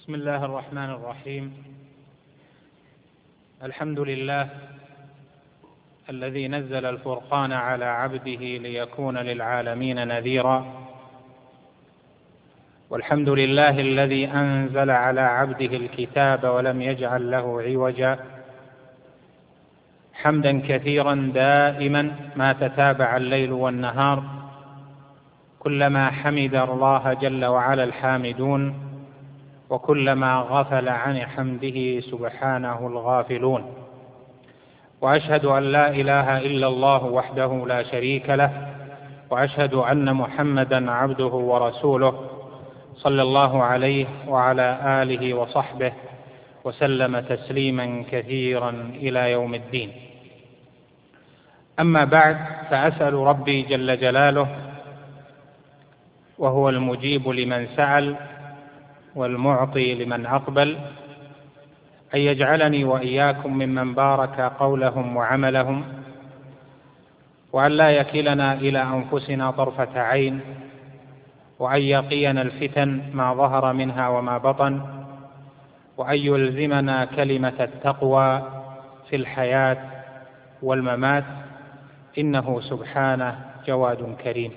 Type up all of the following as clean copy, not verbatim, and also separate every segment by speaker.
Speaker 1: بسم الله الرحمن الرحيم. الحمد لله الذي نزل الفرقان على عبده ليكون للعالمين نذيرا، والحمد لله الذي أنزل على عبده الكتاب ولم يجعل له عوجا، حمدا كثيرا دائما ما تتابع الليل والنهار، كلما حمد الله جل وعلا الحامدون، وكلما غفل عن حمده سبحانه الغافلون. وأشهد أن لا إله إلا الله وحده لا شريك له، وأشهد أن محمدا عبده ورسوله صلى الله عليه وعلى آله وصحبه وسلم تسليما كثيرا إلى يوم الدين. أما بعد، فأسأل ربي جل جلاله وهو المجيب لمن سأل والمعطي لمن أقبل أن يجعلني وإياكم ممن بارك قولهم وعملهم، وأن لا يكلنا إلى أنفسنا طرفة عين، وأن يقينا الفتن ما ظهر منها وما بطن، وأن يلزمنا كلمة التقوى في الحياة والممات، إنه سبحانه جواد كريم.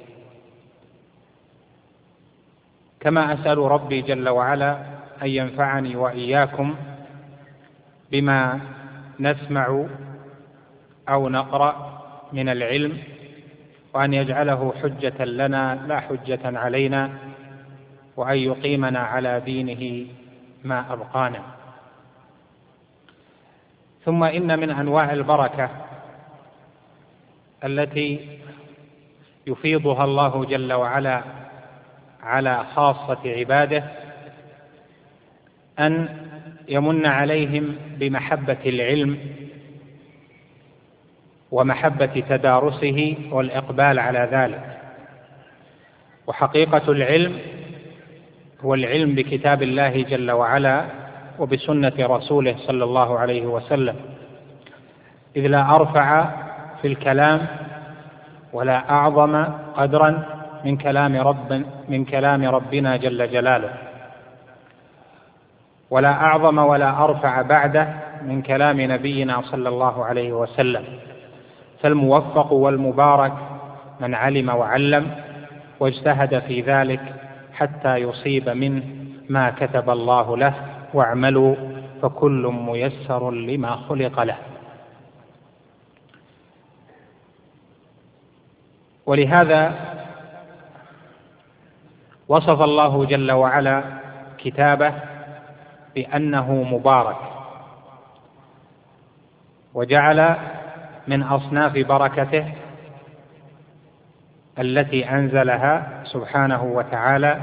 Speaker 1: كما أسأل ربي جل وعلا أن ينفعني وإياكم بما نسمع أو نقرأ من العلم، وأن يجعله حجة لنا لا حجة علينا، وأن يقيمنا على دينه ما أبقانا. ثم إن من أنواع البركة التي يفيضها الله جل وعلا على خاصة عباده أن يمن عليهم بمحبة العلم ومحبة تدارسه والإقبال على ذلك. وحقيقة العلم هو العلم بكتاب الله جل وعلا وبسنة رسوله صلى الله عليه وسلم، إذ لا أرفع في الكلام ولا أعظم قدرا من كلام ربنا جل جلاله، ولا أعظم ولا أرفع بعده من كلام نبينا صلى الله عليه وسلم. فالموفق والمبارك من علم وعلم واجتهد في ذلك حتى يصيب منه ما كتب الله له، واعملوا فكل ميسر لما خلق له. ولهذا وصف الله جل وعلا كتابه بأنه مبارك، وجعل من أصناف بركته التي أنزلها سبحانه وتعالى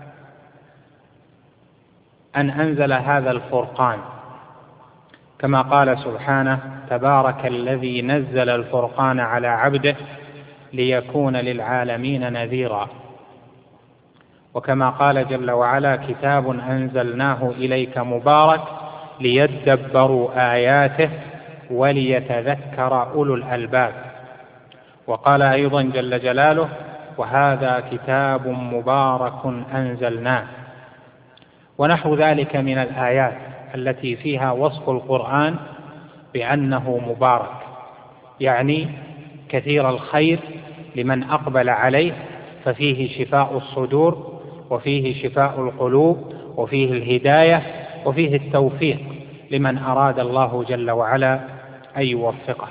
Speaker 1: أن أنزل هذا الفرقان، كما قال سبحانه: تبارك الذي نزل الفرقان على عبده ليكون للعالمين نذيرا. وكما قال جل وعلا: كتاب أنزلناه إليك مبارك ليدبروا آياته وليتذكر أولو الألباب. وقال أيضا جل جلاله: وهذا كتاب مبارك أنزلناه. ونحو ذلك من الآيات التي فيها وصف القرآن بأنه مبارك، يعني كثير الخير لمن أقبل عليه، ففيه شفاء الصدور، وفيه شفاء القلوب، وفيه الهداية، وفيه التوفيق لمن أراد الله جل وعلا أن يوفقه.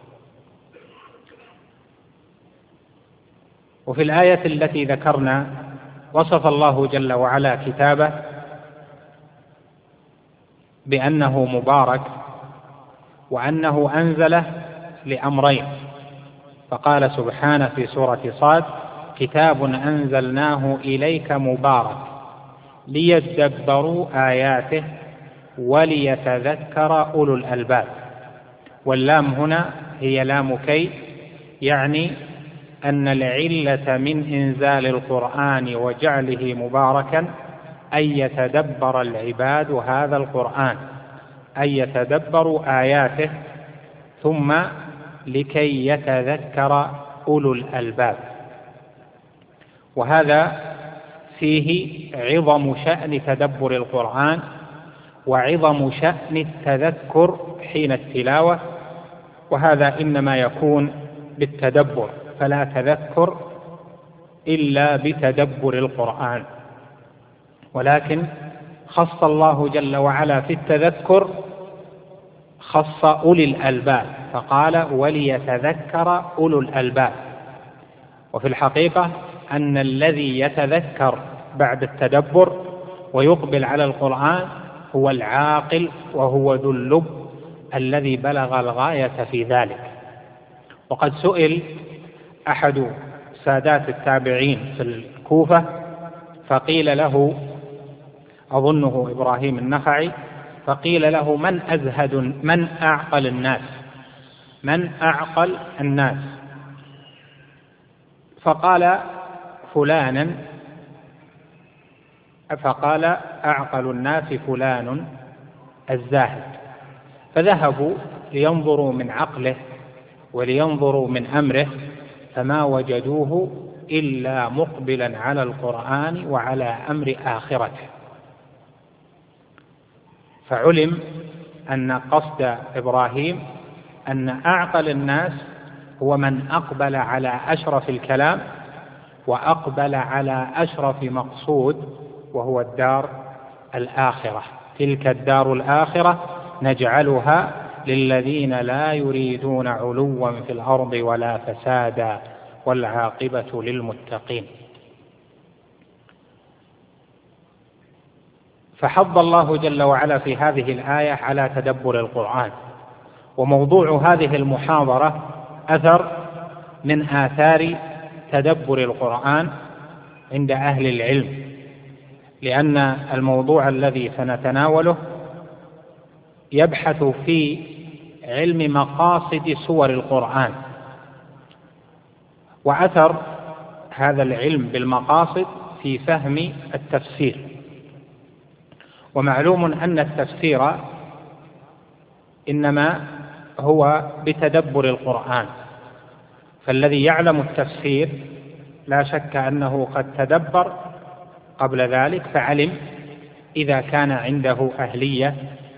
Speaker 1: وفي الآية التي ذكرنا وصف الله جل وعلا كتابه بأنه مبارك، وأنه أنزله لأمرين، فقال سبحانه في سورة صاد: كتاب أنزلناه إليك مبارك ليدبروا آياته وليتذكر أولو الألباب. واللام هنا هي لام كي، يعني أن العلة من إنزال القرآن وجعله مباركا أن يتدبر العباد هذا القرآن، أن يتدبروا آياته، ثم لكي يتذكر أولو الألباب. وهذا فيه عظم شأن تدبر القرآن وعظم شأن التذكر حين التلاوة، وهذا إنما يكون بالتدبر، فلا تذكر إلا بتدبر القرآن. ولكن خص الله جل وعلا في التذكر خص أولي الألباب، فقال وليتذكر أولو الألباب. وفي الحقيقة أن الذي يتذكر بعد التدبر ويقبل على القرآن هو العاقل، وهو ذو اللب الذي بلغ الغاية في ذلك. وقد سئل أحد سادات التابعين في الكوفة فقيل له، أظنه إبراهيم النخعي، فقيل له من أعقل الناس؟ فقال أعقل الناس فلان الزاهد. فذهبوا لينظروا من عقله ولينظروا من أمره، فما وجدوه إلا مقبلا على القرآن وعلى أمر آخرته. فعلم أن قصد إبراهيم أن أعقل الناس هو من أقبل على أشرف الكلام وأقبل على أشرف مقصود، وهو الدار الآخرة. تلك الدار الآخرة نجعلها للذين لا يريدون علوا في الأرض ولا فسادا والعاقبة للمتقين. فحض الله جل وعلا في هذه الآية على تدبر القرآن. وموضوع هذه المحاضرة أثر من آثار تدبر القرآن عند أهل العلم، لأن الموضوع الذي سنتناوله يبحث في علم مقاصد سور القرآن، وأثر هذا العلم بالمقاصد في فهم التفسير. ومعلوم أن التفسير إنما هو بتدبر القرآن، فالذي يعلم التفسير لا شك أنه قد تدبر قبل ذلك، فعلم إذا كان عنده أهلية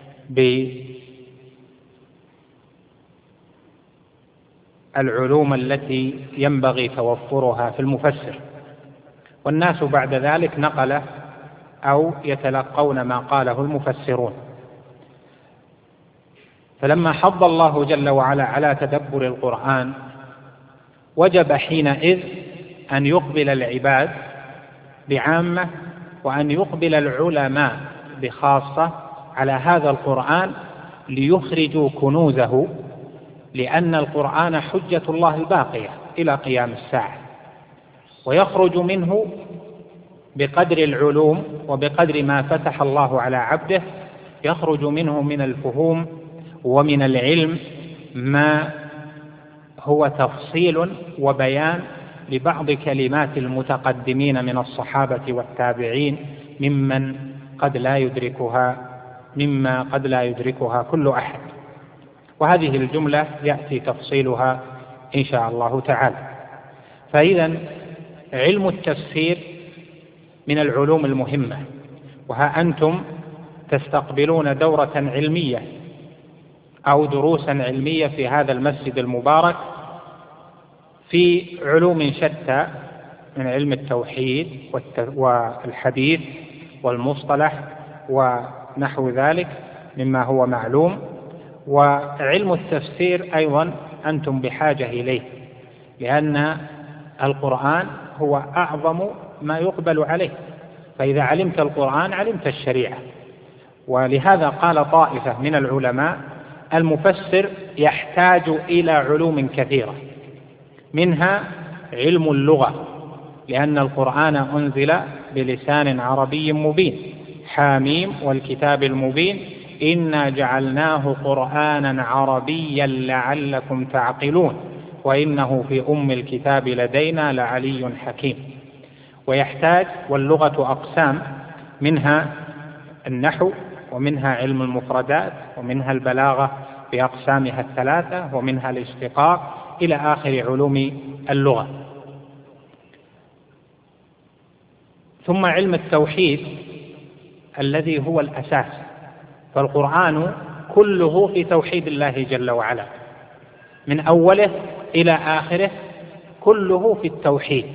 Speaker 1: بالعلوم التي ينبغي توفرها في المفسر. والناس بعد ذلك نقله أو يتلقون ما قاله المفسرون. فلما حض الله جل وعلا على تدبر القرآن وجب حينئذ أن يقبل العباد بعامة وأن يقبل العلماء بخاصة على هذا القرآن ليخرجوا كنوزه، لأن القرآن حجة الله الباقية إلى قيام الساعة، ويخرج منه بقدر العلوم وبقدر ما فتح الله على عبده، يخرج منه من الفهوم ومن العلم ما هو تفصيل وبيان لبعض كلمات المتقدمين من الصحابة والتابعين مما قد لا يدركها كل أحد. وهذه الجملة يأتي تفصيلها إن شاء الله تعالى. فإذا علم التفسير من العلوم المهمة، وها أنتم تستقبلون دورة علمية أو دروسا علمية في هذا المسجد المبارك في علوم شتى من علم التوحيد والحديث والمصطلح ونحو ذلك مما هو معلوم. وعلم التفسير أيضا أنتم بحاجة إليه، لأن القرآن هو أعظم ما يقبل عليه، فإذا علمت القرآن علمت الشريعة. ولهذا قال طائفة من العلماء: المفسر يحتاج إلى علوم كثيرة، منها علم اللغة، لأن القرآن أنزل بلسان عربي مبين، حاميم والكتاب المبين إنا جعلناه قرآنا عربيا لعلكم تعقلون وإنه في أم الكتاب لدينا لعلي حكيم. ويحتاج، واللغة أقسام، منها النحو، ومنها علم المفردات، ومنها البلاغة بأقسامها الثلاثة، ومنها الاشتقاق، إلى آخر علوم اللغة. ثم علم التوحيد الذي هو الأساس، فالقرآن كله في توحيد الله جل وعلا من أوله إلى آخره، كله في التوحيد.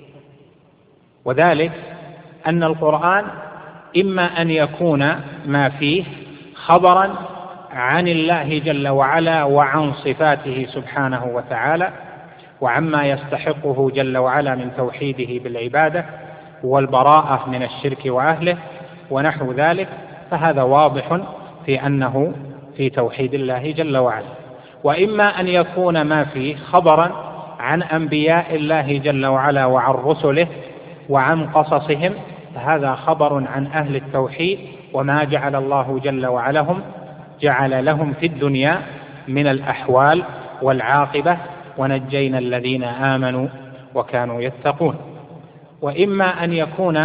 Speaker 1: وذلك أن القرآن إما أن يكون ما فيه خبرا عن الله جل وعلا وعن صفاته سبحانه وتعالى وعما يستحقه جل وعلا من توحيده بالعبادة والبراءة من الشرك وأهله ونحو ذلك، فهذا واضح في أنه في توحيد الله جل وعلا. وإما أن يكون ما فيه خبرا عن أنبياء الله جل وعلا وعن رسله وعن قصصهم، فهذا خبر عن أهل التوحيد وما جعل الله جل وعلا جعل لهم في الدنيا من الأحوال والعاقبة، ونجينا الذين آمنوا وكانوا يتقون. وإما أن يكون،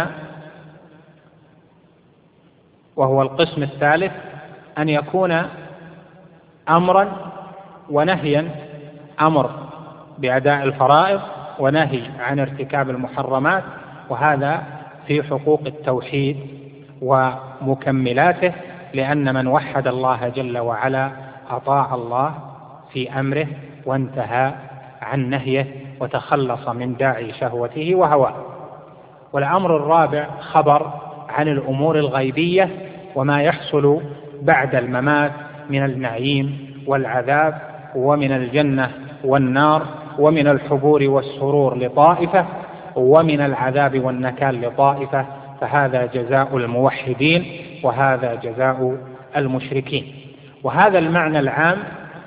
Speaker 1: وهو القسم الثالث، أن يكون أمرا ونهيا، أمر بأداء الفرائض ونهي عن ارتكاب المحرمات، وهذا في حقوق التوحيد ومكملاته، لأن من وحد الله جل وعلا أطاع الله في أمره وانتهى عن نهيه وتخلص من داعي شهوته وهواه. والأمر الرابع خبر عن الأمور الغيبية وما يحصل بعد الممات من النعيم والعذاب ومن الجنة والنار ومن الحبور والسرور لطائفة ومن العذاب والنكال لطائفة، فهذا جزاء الموحدين وهذا جزاء المشركين. وهذا المعنى العام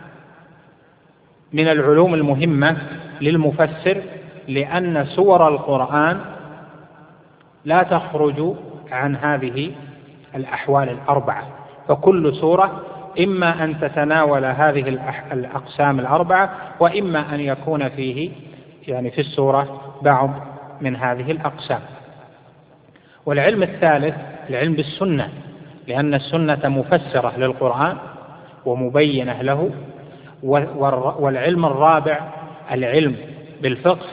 Speaker 1: من العلوم المهمة للمفسر، لأن سور القرآن لا تخرج عن هذه الأحوال الأربعة، فكل سورة إما أن تتناول هذه الأقسام الأربعة، وإما أن يكون فيه في السورة بعض من هذه الأقسام. والعلم الثالث العلم بالسنة، لأن السنة مفسرة للقرآن ومبينة له. والعلم الرابع العلم بالفقه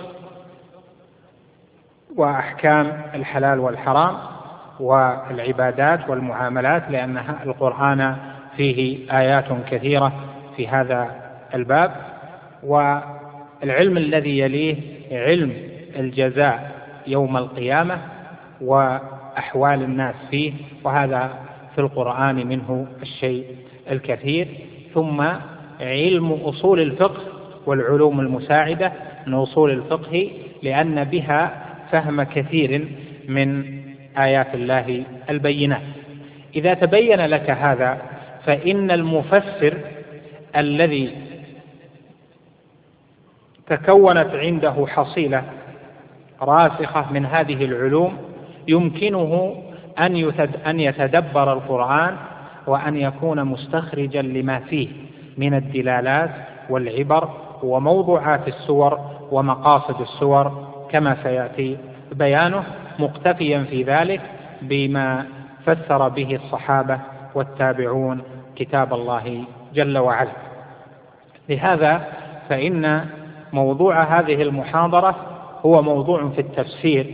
Speaker 1: وأحكام الحلال والحرام والعبادات والمعاملات، لأن القرآن فيه آيات كثيرة في هذا الباب. والعلم الذي يليه علم الجزاء يوم القيامة وأحوال الناس فيه، وهذا في القرآن منه الشيء الكثير. ثم علم أصول الفقه والعلوم المساعدة من أصول الفقه، لأن بها فهم كثير من آيات الله البينات. إذا تبين لك هذا، فإن المفسر الذي تكونت عنده حصيلة راسخة من هذه العلوم يمكنه أن يتدبر القرآن وأن يكون مستخرجا لما فيه من الدلالات والعبر وموضوعات السور ومقاصد السور كما سيأتي بيانه، مقتفيا في ذلك بما فسر به الصحابة والتابعون كتاب الله جل وعلا. لهذا فإن موضوع هذه المحاضرة هو موضوع في التفسير،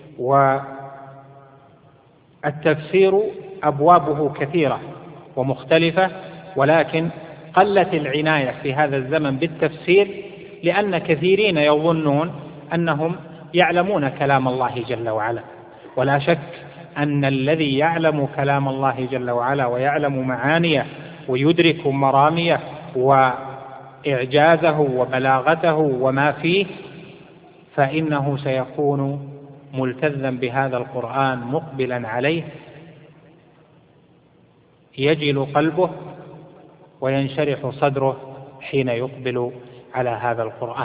Speaker 1: والتفسير أبوابه كثيرة ومختلفة، ولكن قلت العناية في هذا الزمن بالتفسير، لأن كثيرين يظنون أنهم يعلمون كلام الله جل وعلا. ولا شك أن الذي يعلم كلام الله جل وعلا ويعلم معانيه ويدرك مراميه وإعجازه وبلاغته وما فيه، فإنه سيكون ملتزا بهذا القرآن مقبلا عليه، يجل قلبه وينشرح صدره حين يقبل على هذا القرآن.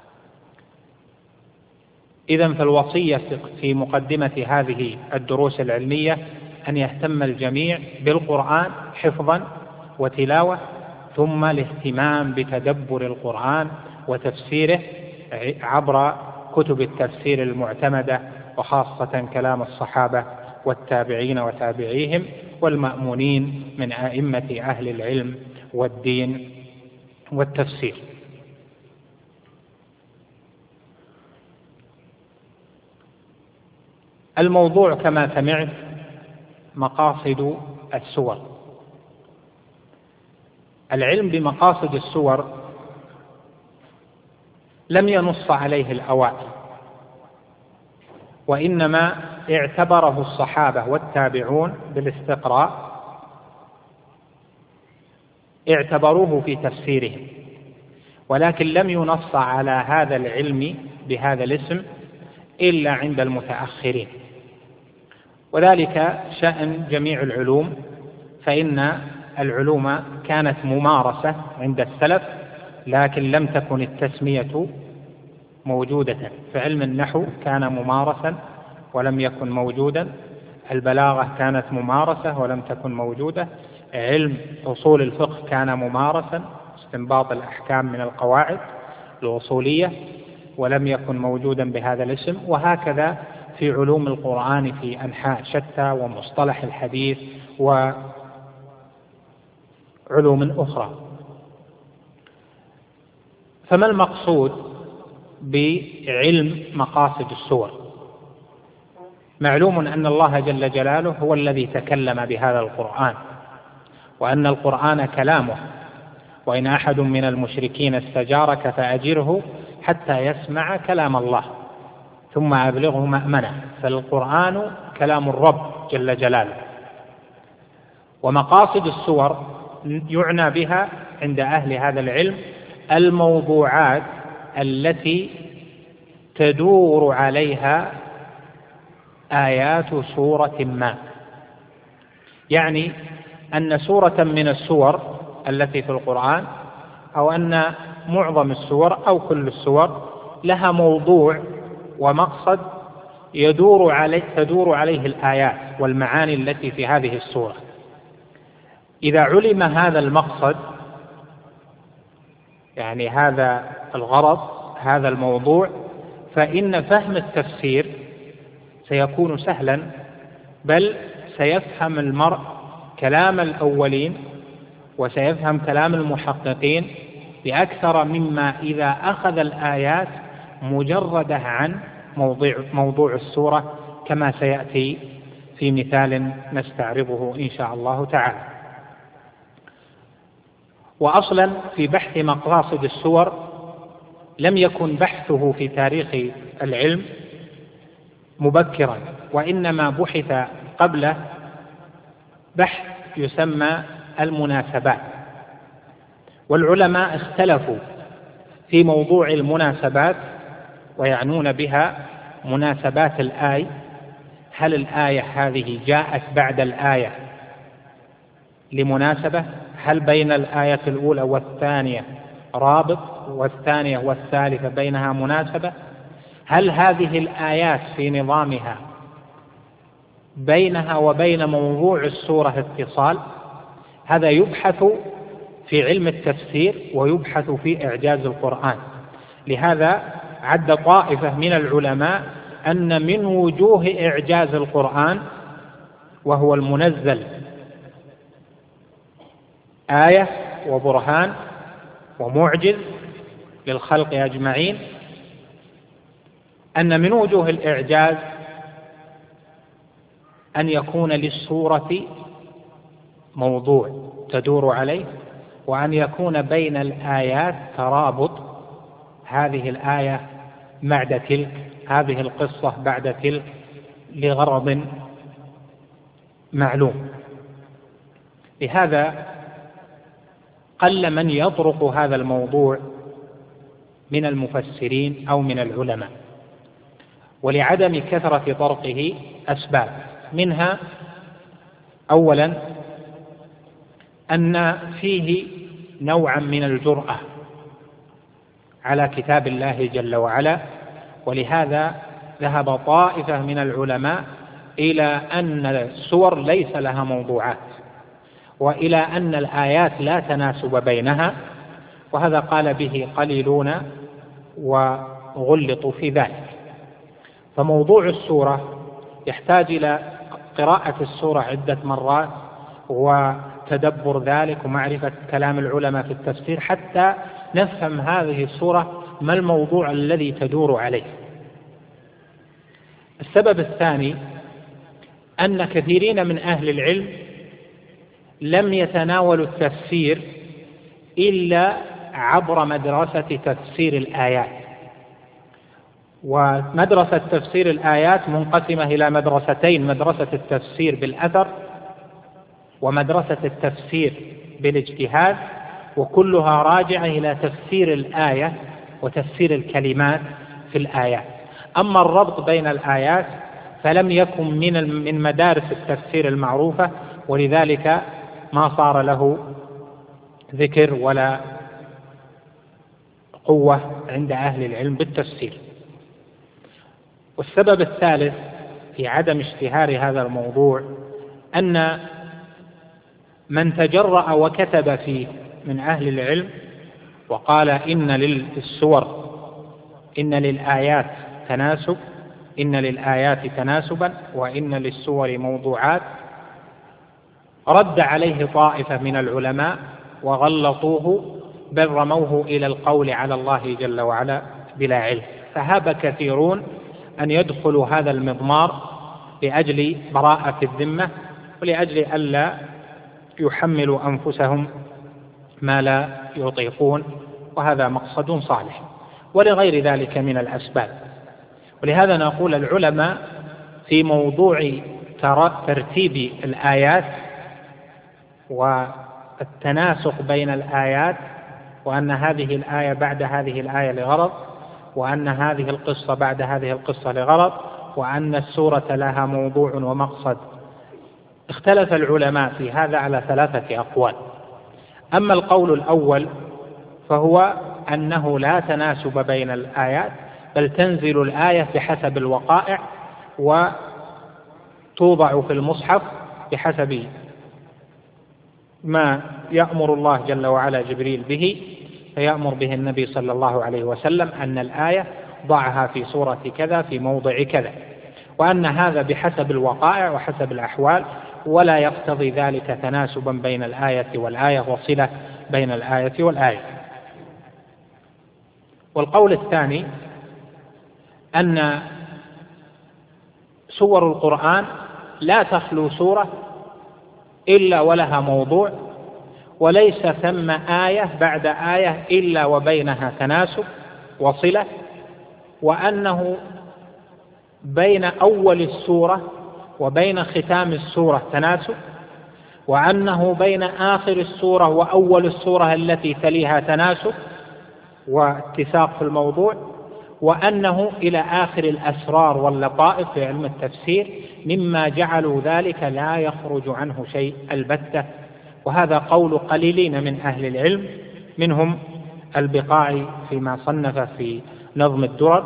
Speaker 1: إذن فالوصية في مقدمة هذه الدروس العلمية أن يهتم الجميع بالقرآن حفظا وتلاوة، ثم الاهتمام بتدبر القرآن وتفسيره عبر كتب التفسير المعتمدة، وخاصة كلام الصحابة والتابعين وتابعيهم والمأمونين من أئمة أهل العلم والدين والتفسير. الموضوع كما سمعت مقاصد السور. العلم بمقاصد السور لم ينص عليه الأوائل، وإنما اعتبره الصحابة والتابعون بالاستقراء، اعتبروه في تفسيرهم، ولكن لم ينص على هذا العلم بهذا الاسم إلا عند المتأخرين. وذلك شأن جميع العلوم، فإن العلوم كانت ممارسة عند السلف، لكن لم تكن التسمية موجودة. فعلم النحو كان ممارسا ولم يكن موجودا، البلاغة كانت ممارسة ولم تكن موجودة، علم أصول الفقه كان ممارسا، استنباط الأحكام من القواعد الأصولية، ولم يكن موجودا بهذا الاسم. وهكذا في علوم القرآن في أنحاء شتى، ومصطلح الحديث وعلوم أخرى. فما المقصود بعلم مقاصد السور؟ معلوم أن الله جل جلاله هو الذي تكلم بهذا القرآن، وأن القرآن كلامه، وإن أحد من المشركين استجارك فأجره حتى يسمع كلام الله ثم أبلغه مأمنه. فالقرآن كلام الرب جل جلاله. ومقاصد السور يعنى بها عند أهل هذا العلم الموضوعات التي تدور عليها آيات سورة ما، يعني أن سورة من السور التي في القرآن، أو أن معظم السور أو كل السور لها موضوع ومقصد تدور عليه الآيات والمعاني التي في هذه السورة. إذا علم هذا المقصد، يعني هذا الغرض، هذا الموضوع، فإن فهم التفسير سيكون سهلا، بل سيفهم المرء كلام الأولين وسيفهم كلام المحققين بأكثر مما إذا أخذ الآيات مجردة عن موضوع السورة، كما سيأتي في مثال نستعرضه إن شاء الله تعالى. وأصلا في بحث مقاصد السور لم يكن بحثه في تاريخ العلم مبكرا، وإنما بحث قبله بحث يسمى المناسبات. والعلماء اختلفوا في موضوع المناسبات، ويعنون بها مناسبات الآية. هل الآية هذه جاءت بعد الآية لمناسبة؟ هل بين الآية الأولى والثانية رابط، والثانية والثالثة بينها مناسبة؟ هل هذه الآيات في نظامها بينها وبين موضوع السورة اتصال؟ هذا يبحث في علم التفسير ويبحث في إعجاز القرآن. لهذا عد طائفة من العلماء أن من وجوه إعجاز القرآن، وهو المنزل آية وبرهان ومعجز للخلق أجمعين، أن من وجوه الإعجاز أن يكون للسورة موضوع تدور عليه، وأن يكون بين الآيات ترابط، هذه الآية بعد تلك، هذه القصة بعد تلك، لغرض معلوم. لهذا قل من يطرق هذا الموضوع من المفسرين أو من العلماء، ولعدم كثرة طرقه أسباب، منها أولا أن فيه نوعا من الجرأة على كتاب الله جل وعلا، ولهذا ذهب طائفة من العلماء إلى أن السور ليس لها موضوعات، وإلى أن الآيات لا تناسب بينها، وهذا قال به قليلون وغلطوا في ذلك. فموضوع السورة يحتاج إلى قراءة السورة عدة مرات وتدبر ذلك ومعرفة كلام العلماء في التفسير حتى نفهم هذه السورة ما الموضوع الذي تدور عليه. السبب الثاني أن كثيرين من أهل العلم لم يتناولوا التفسير إلا عبر مدرسة تفسير الآيات، ومدرسة تفسير الآيات منقسمة إلى مدرستين: مدرسة التفسير بالأثر ومدرسة التفسير بالاجتهاد، وكلها راجعة إلى تفسير الآية وتفسير الكلمات في الآيات. أما الربط بين الآيات فلم يكن من مدارس التفسير المعروفة، ولذلك ما صار له ذكر ولا قوة عند أهل العلم بالتفسير. والسبب الثالث في عدم اشتهار هذا الموضوع أن من تجرأ وكتب فيه من أهل العلم وقال إن للآيات تناسب، إن للآيات تناسبا، وإن للسور موضوعات، رد عليه طائفة من العلماء وغلطوه، بل رموه إلى القول على الله جل وعلا بلا علم، فهاب كثيرون أن يدخلوا هذا المضمار لأجل براءة الذمة ولأجل ألا يحملوا أنفسهم ما لا يطيقون، وهذا مقصد صالح، ولغير ذلك من الأسباب. ولهذا نقول العلماء في موضوع ترتيب الآيات والتناسق بين الآيات، وأن هذه الآية بعد هذه الآية لغرض، وأن هذه القصة بعد هذه القصة لغرض، وأن السورة لها موضوع ومقصد، اختلف العلماء في هذا على 3 أقوال. أما القول الأول فهو أنه لا تناسب بين الآيات، بل تنزل الآية بحسب الوقائع وتوضع في المصحف بحسب ما يأمر الله جل وعلا جبريل به، فيأمر به النبي صلى الله عليه وسلم أن الآية ضعها في سورة كذا في موضع كذا، وأن هذا بحسب الوقائع وحسب الأحوال، ولا يقتضي ذلك تناسبا بين الآية والآية وصلة بين الآية والآية. والقول الثاني أن سور القرآن لا تخلو سورة إلا ولها موضوع، وليس ثم آية بعد آية إلا وبينها تناسب وصلة، وأنه بين أول السورة وبين ختام السورة تناسب، وأنه بين آخر السورة وأول السورة التي تليها تناسب واتساق في الموضوع، وأنه إلى آخر الأسرار واللطائف في علم التفسير مما جعلوا ذلك لا يخرج عنه شيء البتة. وهذا قول قليلين من أهل العلم، منهم البقاعي فيما صنف في نظم الدرر،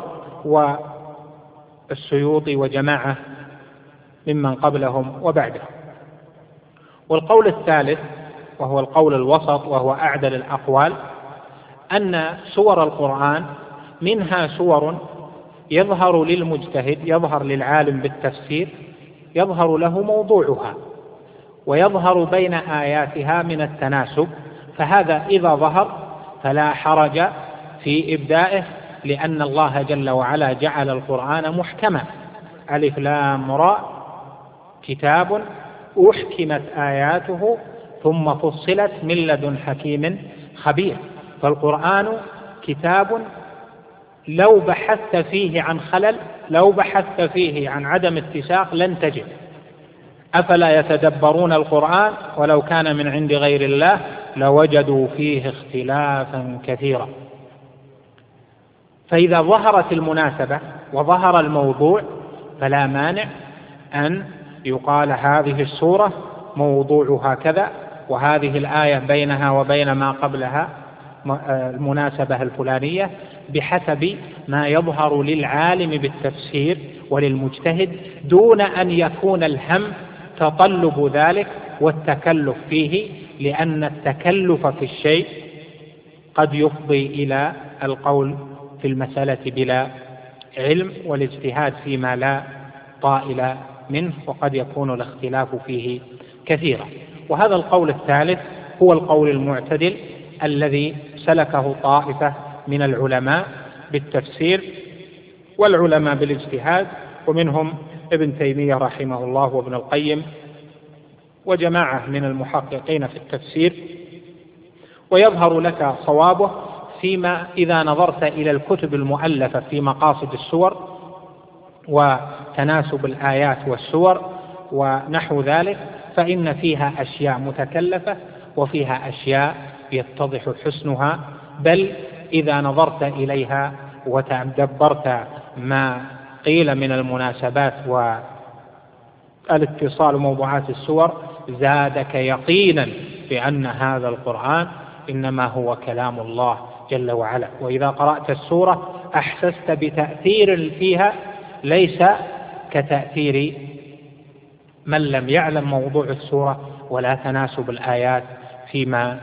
Speaker 1: والسيوطي وجماعة ممن قبلهم وبعدهم. والقول الثالث وهو القول الوسط وهو أعدل الأقوال، أن سور القرآن منها سور يظهر للمجتهد، يظهر للعالم بالتفسير، يظهر له موضوعها ويظهر بين آياتها من التناسب، فهذا إذا ظهر فلا حرج في إبدائه، لأن الله جل وعلا جعل القرآن محكما: ألف لام راء كتاب أحكمت آياته ثم فصلت من لدن حكيم خبير. فالقرآن كتاب لو بحثت فيه عن خلل، لو بحثت فيه عن عدم اتساق لن تجد. أفلا يتدبرون القرآن ولو كان من عند غير الله لوجدوا فيه اختلافا كثيرا. فإذا ظهرت المناسبة وظهر الموضوع فلا مانع أن يقال هذه السورة موضوعها كذا، وهذه الآية بينها وبين ما قبلها المناسبة الفلانية، بحسب ما يظهر للعالم بالتفسير وللمجتهد، دون أن يكون الهم تطلب ذلك والتكلف فيه، لأن التكلف في الشيء قد يفضي إلى القول في المسألة بلا علم والاجتهاد فيما لا طائل منه، وقد يكون الاختلاف فيه كثيرا. وهذا القول الثالث هو القول المعتدل الذي سلكه طائفة من العلماء بالتفسير والعلماء بالاجتهاد، ومنهم ابن تيمية رحمه الله وابن القيم وجماعة من المحققين في التفسير. ويظهر لك صوابه فيما إذا نظرت إلى الكتب المؤلفة في مقاصد السور وتناسب الآيات والسور ونحو ذلك، فإن فيها أشياء متكلفة وفيها أشياء يتضح حسنها، بل إذا نظرت إليها وتدبرت ما قيل من المناسبات والاتصال وموضوعات السور زادك يقينا بأن هذا القرآن إنما هو كلام الله جل وعلا. وإذا قرأت السورة أحسست بتأثير فيها ليس كتأثير من لم يعلم موضوع السورة ولا تناسب الآيات فيما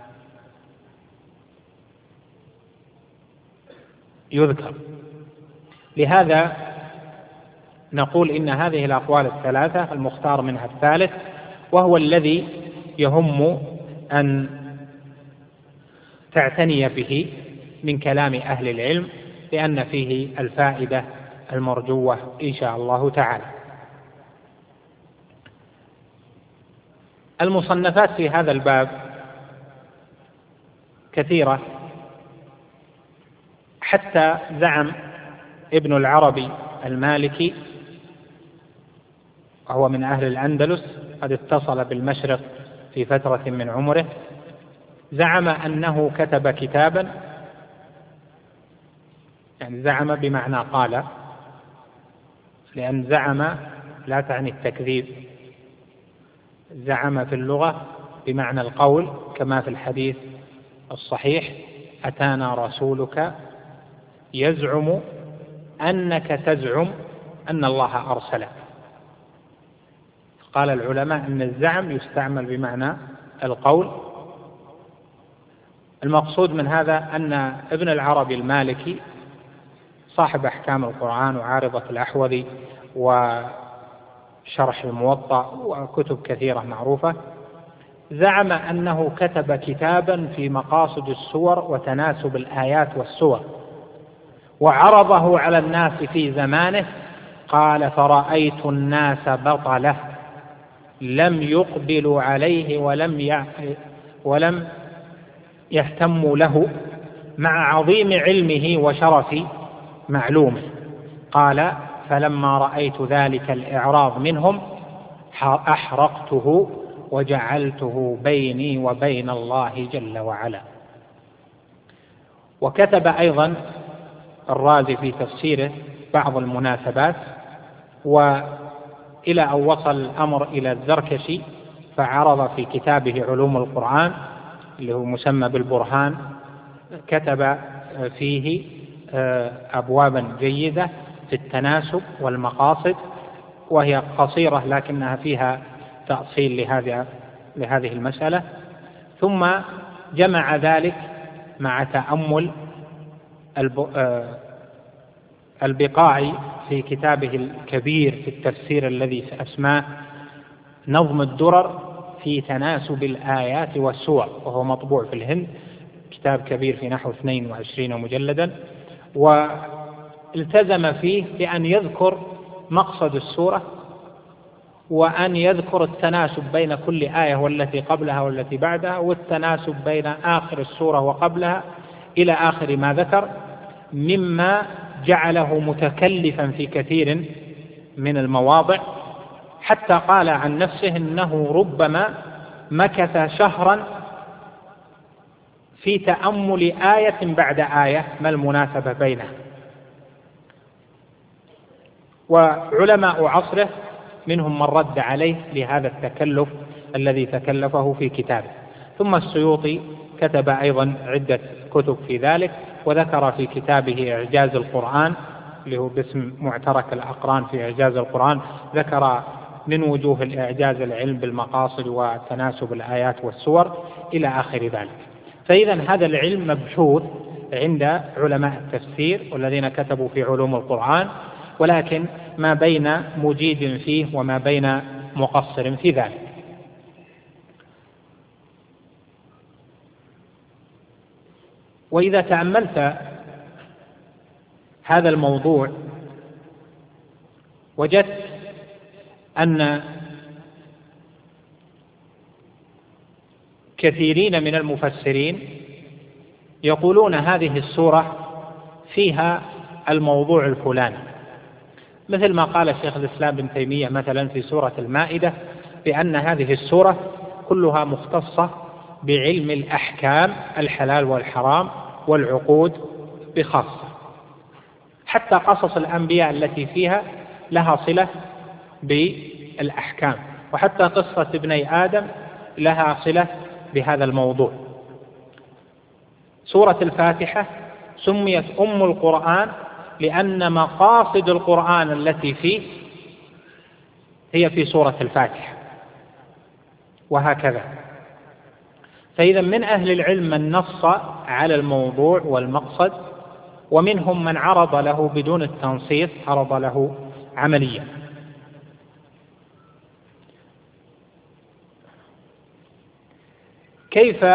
Speaker 1: يذكر. لهذا نقول إن هذه الأقوال الثلاثة المختار منها الثالث، وهو الذي يهم أن تعتني به من كلام أهل العلم، لأن فيه الفائدة المرجوة إن شاء الله تعالى. المصنفات في هذا الباب كثيرة، حتى زعم ابن العربي المالكي وهو من أهل الأندلس قد اتصل بالمشرق في فترة من عمره، زعم أنه كتب كتابا، يعني زعم بمعنى قال، لأن زعم لا تعني التكذيب، زعم في اللغة بمعنى القول، كما في الحديث الصحيح: أتانا رسولك يزعم أنك تزعم أن الله أرسله. قال العلماء أن الزعم يستعمل بمعنى القول. المقصود من هذا أن ابن العربي المالكي صاحب أحكام القرآن وعارضة الأحوذي وشرح الموطأ وكتب كثيرة معروفة، زعم أنه كتب كتابا في مقاصد السور وتناسب الآيات والسور، وعرضه على الناس في زمانه. قال: فرأيت الناس بطله لم يقبلوا عليه ولم يهتموا له، مع عظيم علمه وشرف معلومه. قال: فلما رأيت ذلك الإعراض منهم أحرقته وجعلته بيني وبين الله جل وعلا. وكتب أيضا الرازي في تفسيره بعض المناسبات، وإلى أن وصل الأمر إلى الزركشي فعرض في كتابه علوم القرآن اللي هو مسمى بالبرهان، كتب فيه أبوابا جيدة في التناسب والمقاصد، وهي قصيرة لكنها فيها تأصيل لهذه المسألة. ثم جمع ذلك مع تأمل البقاعي في كتابه الكبير في التفسير الذي أسماه نظم الدرر في تناسب الآيات والسور، وهو مطبوع في الهند، كتاب كبير في نحو 22 مجلدا. والتزم فيه بأن يذكر مقصد السورة، وأن يذكر التناسب بين كل آية والتي قبلها والتي بعدها، والتناسب بين آخر السورة وقبلها إلى آخر ما ذكر، مما جعله متكلفا في كثير من المواضع، حتى قال عن نفسه إنه ربما مكث شهرا في تأمل آية بعد آية ما المناسبة بينها. وعلماء عصره منهم من رد عليه لهذا التكلف الذي تكلفه في كتابه. ثم السيوطي كتب أيضا عدة كتب في ذلك، وذكر في كتابه إعجاز القرآن اللي هو باسم معترك الأقران في إعجاز القرآن، ذكر من وجوه الإعجاز العلم بالمقاصد وتناسب الآيات والسور إلى آخر ذلك. فإذا هذا العلم مبحوث عند علماء التفسير والذين كتبوا في علوم القرآن، ولكن ما بين مجيد فيه وما بين مقصر في ذلك. وإذا تأملت هذا الموضوع وجدت أن كثيرين من المفسرين يقولون هذه السورة فيها الموضوع الفلاني، مثل ما قال شيخ الإسلام ابن تيمية مثلا في سورة المائدة بأن هذه السورة كلها مختصة بعلم الأحكام الحلال والحرام والعقود بخاصة، حتى قصص الأنبياء التي فيها لها صلة بالأحكام، وحتى قصة ابني آدم لها صلة بهذا الموضوع. سورة الفاتحة سميت أم القرآن لأن مقاصد القرآن التي فيه هي في سورة الفاتحة، وهكذا. فإذا من أهل العلم من نص على الموضوع والمقصد، ومنهم من عرض له بدون التنصيص، عرض له عمليا. كيف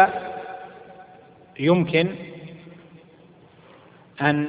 Speaker 1: يمكن أن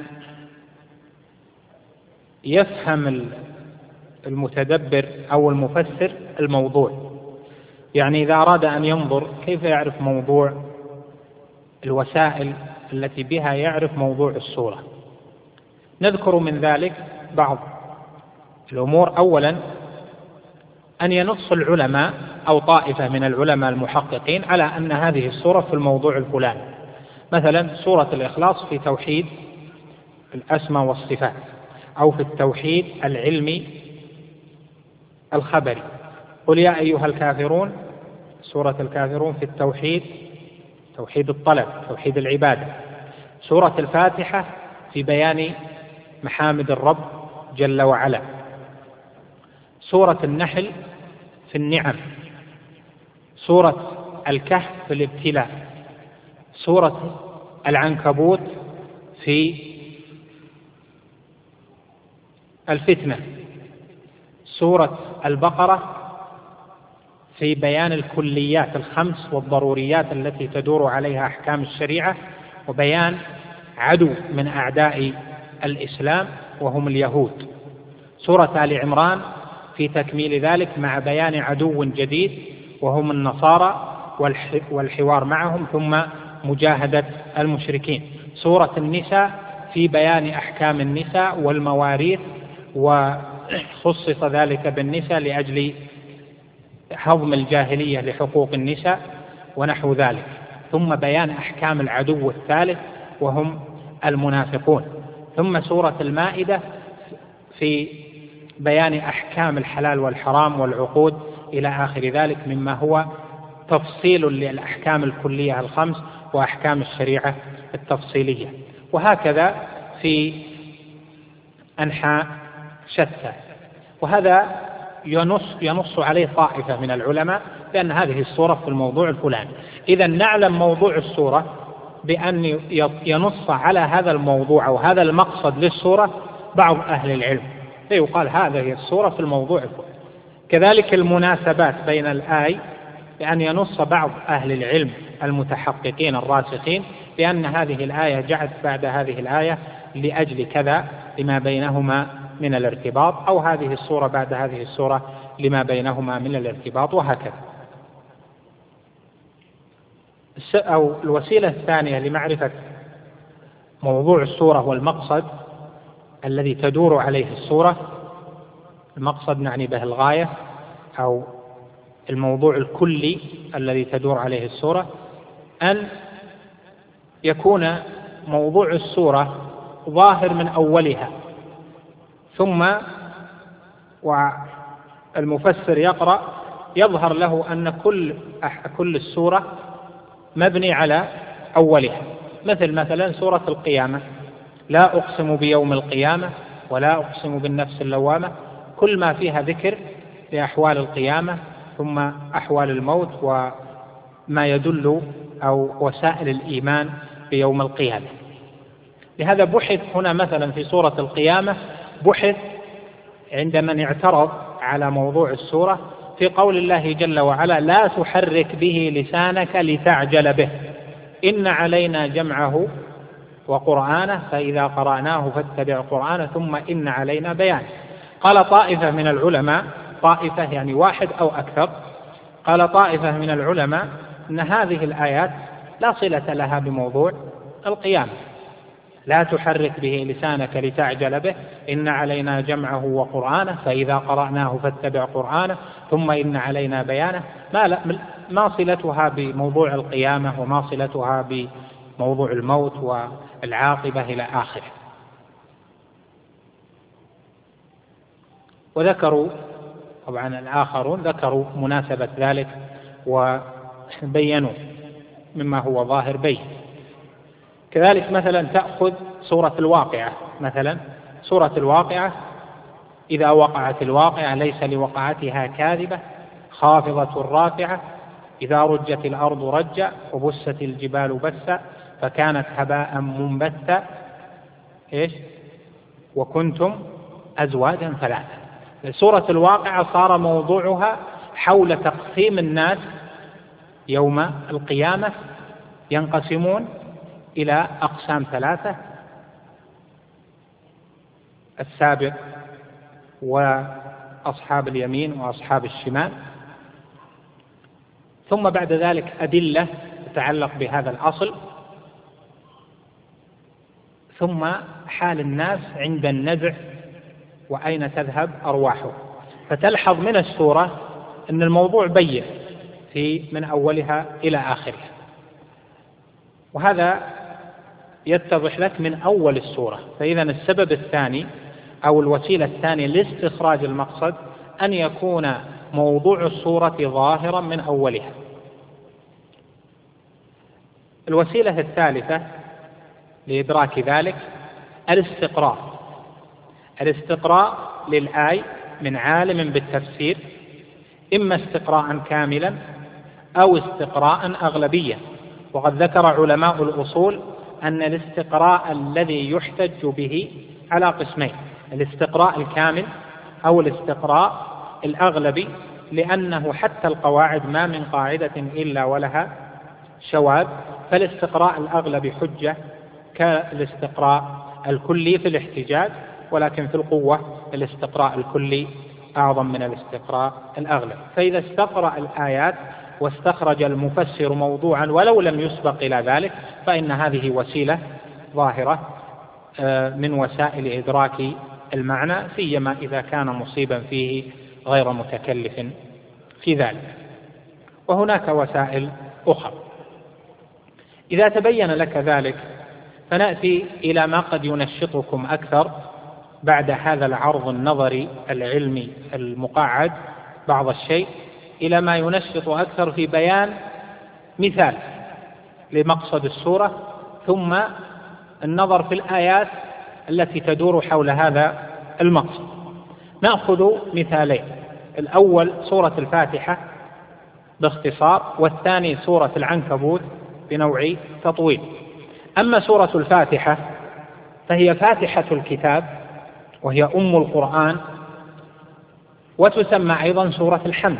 Speaker 1: يفهم المتدبر أو المفسر الموضوع؟ يعني إذا أراد أن ينظر كيف يعرف موضوع الوسائل التي بها يعرف موضوع السورة؟ نذكر من ذلك بعض الأمور. أولا، أن ينص العلماء أو طائفة من العلماء المحققين على أن هذه السورة في الموضوع الفلاني. مثلا سورة الإخلاص في توحيد الأسماء والصفات، أو في التوحيد العلمي الخبري. قل يا أيها الكافرون، سورة الكافرون في التوحيد، توحيد الطلب، توحيد العبادة. سورة الفاتحة في بيان محامد الرب جل وعلا. سورة النحل في النعم. سورة الكهف في الابتلاء. سورة العنكبوت في الفتنة. سورة البقرة في بيان الكليات الخمس والضروريات التي تدور عليها أحكام الشريعة، وبيان عدو من أعداء الإسلام وهم اليهود. سورة آل عمران في تكميل ذلك مع بيان عدو جديد وهم النصارى والحوار معهم، ثم مجاهدة المشركين. سورة النساء في بيان أحكام النساء والمواريث، وخصص ذلك بالنساء لأجل هضم الجاهلية لحقوق النساء ونحو ذلك. ثم بيان أحكام العدو الثالث وهم المنافقون. ثم سورة المائدة في بيان أحكام الحلال والحرام والعقود إلى آخر ذلك، مما هو تفصيل للأحكام الكلية الخمس وأحكام الشريعة التفصيلية، وهكذا في أنحاء شتى. وهذا ينص عليه طائفة من العلماء بأن هذه السورة في الموضوع الفلاني. إذا نعلم موضوع السورة بأن ينص على هذا الموضوع أو هذا المقصد للسورة بعض أهل العلم، فيقال هذه السورة في الموضوع الفلاني. كذلك المناسبات بين الآي، بأن ينص بعض أهل العلم المتحققين الراسخين بأن هذه الآية جاءت بعد هذه الآية لأجل كذا لما بينهما من الارتباط، أو هذه السورة بعد هذه السورة لما بينهما من الارتباط، وهكذا. أو الوسيلة الثانية لمعرفة موضوع السورة والمقصد الذي تدور عليه السورة، المقصد نعني به الغاية أو الموضوع الكلي الذي تدور عليه السورة، أن يكون موضوع السورة ظاهر من أولها، ثم والمفسر يقرأ يظهر له أن كل السورة مبني على أولها. مثلا سورة القيامة، لا أقسم بيوم القيامة ولا أقسم بالنفس اللوامة، كل ما فيها ذكر لأحوال القيامة ثم أحوال الموت وما يدل أو وسائل الإيمان بيوم القيامة. لهذا بحث هنا مثلا في سورة القيامة، بحث عند من اعترض على موضوع السورة في قول الله جل وعلا: لا تحرك به لسانك لتعجل به إن علينا جمعه وقرآنه فإذا قرأناه فاتبع قرآنه ثم إن علينا بيانه. قال طائفة من العلماء، طائفة يعني واحد أو أكثر، قال طائفة من العلماء أن هذه الآيات لا صلة لها بموضوع القيامة. لا تحرك به لسانك لتعجل به، إن علينا جمعه وقرآنه، فإذا قرأناه فاتبع قرآنه، ثم إن علينا بيانه. ما صلتها بموضوع القيامة، وما صلتها بموضوع الموت والعاقبة إلى آخره. وذكروا طبعا الآخرون ذكروا مناسبة ذلك وبينوا مما هو ظاهر بين. كذلك مثلا تأخذ سورة الواقعة، مثلا سورة الواقعة: إذا وقعت الواقعة ليس لوقعتها كاذبة خافضة رافعة، إذا رجت الأرض رجا وبست الجبال بسا فكانت هباء منبثا وكنتم أزواجا ثلاثة. سورة الواقعة صار موضوعها حول تقسيم الناس يوم القيامة، ينقسمون إلى أقسام ثلاثة: السابق وأصحاب اليمين وأصحاب الشمال. ثم بعد ذلك أدلة تتعلق بهذا الأصل، ثم حال الناس عند النزع وأين تذهب أرواحه. فتلحظ من السورة أن الموضوع بين من أولها إلى آخرها، وهذا يتضح لك من أول السورة. فإذا السبب الثاني أو الوسيلة الثانية لاستخراج المقصد أن يكون موضوع السورة ظاهرا من أولها. الوسيلة الثالثة لإدراك ذلك الاستقراء للآية من عالم بالتفسير، إما استقراء كاملا أو استقراء أغلبيا. وقد ذكر علماء الأصول أن الاستقراء الذي يحتج به على قسمين: الاستقراء الكامل أو الاستقراء الأغلبي، لأنه حتى القواعد ما من قاعدة إلا ولها شواذ، فالاستقراء الأغلبي حجة كالاستقراء الكلي في الاحتجاج، ولكن في القوة الاستقراء الكلي أعظم من الاستقراء الأغلبي. فإذا استقرأ الآيات واستخرج المفسر موضوعا ولو لم يسبق إلى ذلك، فإن هذه وسيلة ظاهرة من وسائل إدراك المعنى، سيما إذا كان مصيبا فيه غير متكلف في ذلك. وهناك وسائل أخرى. إذا تبين لك ذلك فنأتي إلى ما قد ينشطكم أكثر بعد هذا العرض النظري العلمي المقعد بعض الشيء، إلى ما ينشط أكثر في بيان مثال لمقصد السورة، ثم النظر في الآيات التي تدور حول هذا المقصد. نأخذ مثالين: الأول سورة الفاتحة باختصار، والثاني سورة العنكبوت بنوع تطويل. أما سورة الفاتحة فهي فاتحة الكتاب، وهي أم القرآن، وتسمى أيضا سورة الحمد.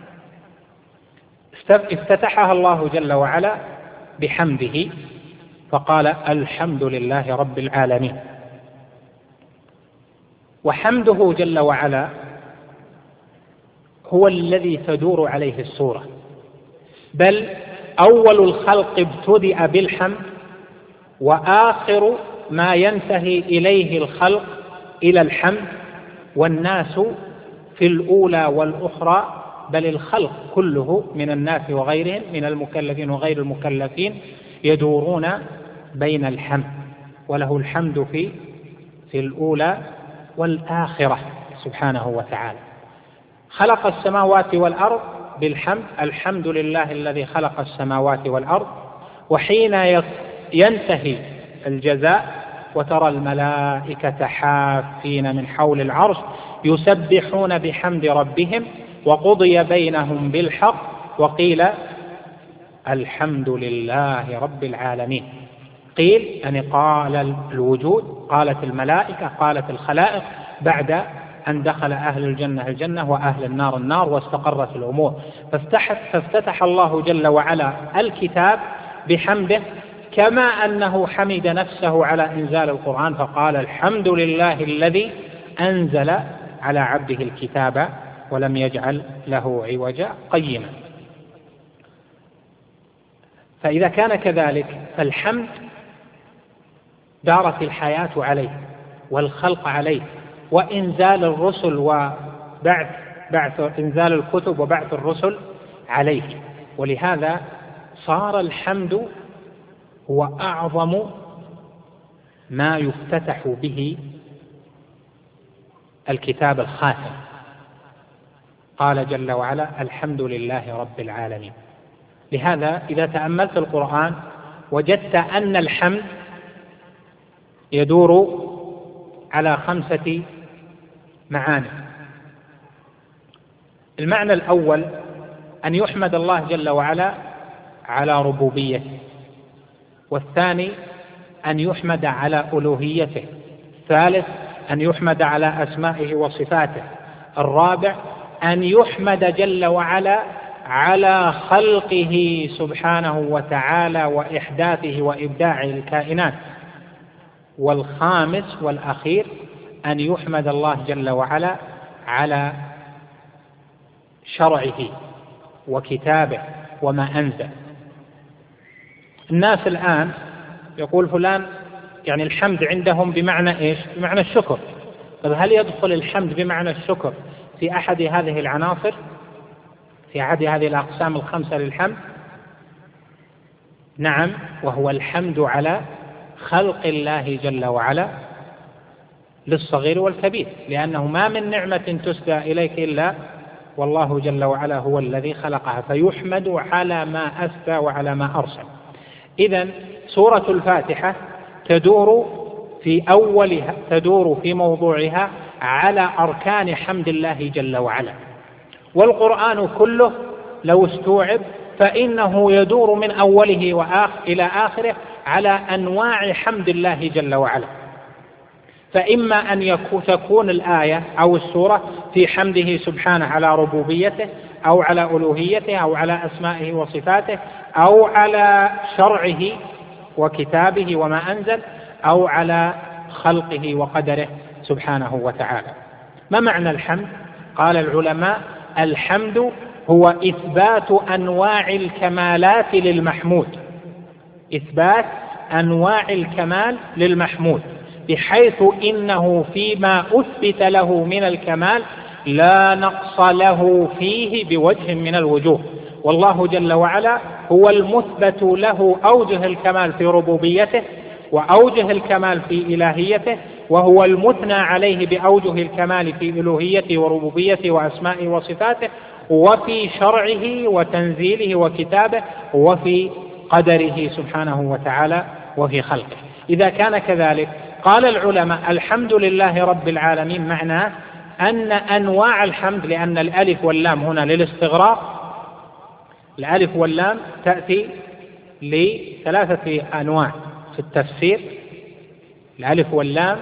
Speaker 1: افتتحها الله جل وعلا بحمده فقال: الحمد لله رب العالمين. وحمده جل وعلا هو الذي تدور عليه السورة، بل أول الخلق ابتدأ بالحمد، وآخر ما ينتهي إليه الخلق إلى الحمد، والناس في الأولى والأخرى، بل الخلق كله من الناس وغيرهم من المكلفين وغير المكلفين يدورون بين الحمد، وله الحمد في الأولى والآخرة سبحانه وتعالى. خلق السماوات والأرض بالحمد: الحمد لله الذي خلق السماوات والأرض. وحين ينتهي الجزاء وترى الملائكة حافين من حول العرش يسبحون بحمد ربهم وقضي بينهم بالحق وقيل الحمد لله رب العالمين. قيل يعني قال الوجود، قالت الملائكة، قالت الخلائق، بعد أن دخل أهل الجنة الجنة وأهل النار النار واستقرت الأمور. فافتتح الله جل وعلا الكتاب بحمده، كما أنه حمد نفسه على إنزال القرآن فقال: الحمد لله الذي أنزل على عبده الكتاب ولم يجعل له عوجا قيما. فإذا كان كذلك فالحمد دارت الحياة عليه والخلق عليه، وإنزال الرسل إنزال الكتب وبعث الرسل عليه. ولهذا صار الحمد هو أعظم ما يفتتح به الكتاب الخاتم. قال جل وعلا: الحمد لله رب العالمين. لهذا إذا تأملت القرآن وجدت أن الحمد يدور على 5 معاني. المعنى الأول أن يحمد الله جل وعلا على ربوبيته، والثاني أن يحمد على ألوهيته، الثالث أن يحمد على أسمائه وصفاته، الرابع أن يحمد جل وعلا على خلقه سبحانه وتعالى وإحداثه وإبداع الكائنات، والخامس والأخير أن يحمد الله جل وعلا على شرعه وكتابه وما أنزل. الناس الآن يقول فلان يعني الحمد عندهم بمعنى إيش؟ بمعنى الشكر. طيب هل يدخل الحمد بمعنى الشكر في أحد هذه العناصر، في أحد هذه الأقسام ال5 للحمد؟ نعم، وهو الحمد على خلق الله جل وعلا للصغير والكبير، لأنه ما من نعمة تسدى إليك إلا والله جل وعلا هو الذي خلقها، فيحمد على ما أسدى وعلى ما أرسل. إذن سورة الفاتحة تدور في موضوعها على أركان حمد الله جل وعلا، والقرآن كله لو استوعب فإنه يدور من أوله إلى آخره على أنواع حمد الله جل وعلا. فإما أن تكون الآية أو السورة في حمده سبحانه على ربوبيته، أو على ألوهيته، أو على أسمائه وصفاته، أو على شرعه وكتابه وما أنزل، أو على خلقه وقدره سبحانه وتعالى. ما معنى الحمد؟ قال العلماء: الحمد هو إثبات أنواع الكمالات للمحمود، إثبات أنواع الكمال للمحمود، بحيث إنه فيما أثبت له من الكمال لا نقص له فيه بوجه من الوجوه. والله جل وعلا هو المثبت له أوجه الكمال في ربوبيته وأوجه الكمال في إلهيته، وهو المثنى عليه بأوجه الكمال في إلوهيته وربوبيته وأسمائه وصفاته، وفي شرعه وتنزيله وكتابه، وفي قدره سبحانه وتعالى، وفي خلقه. إذا كان كذلك قال العلماء: الحمد لله رب العالمين معناه أن أنواع الحمد، لأن الألف واللام هنا للاستغراق، الألف واللام تأتي ل3 أنواع في التفسير. الألف واللام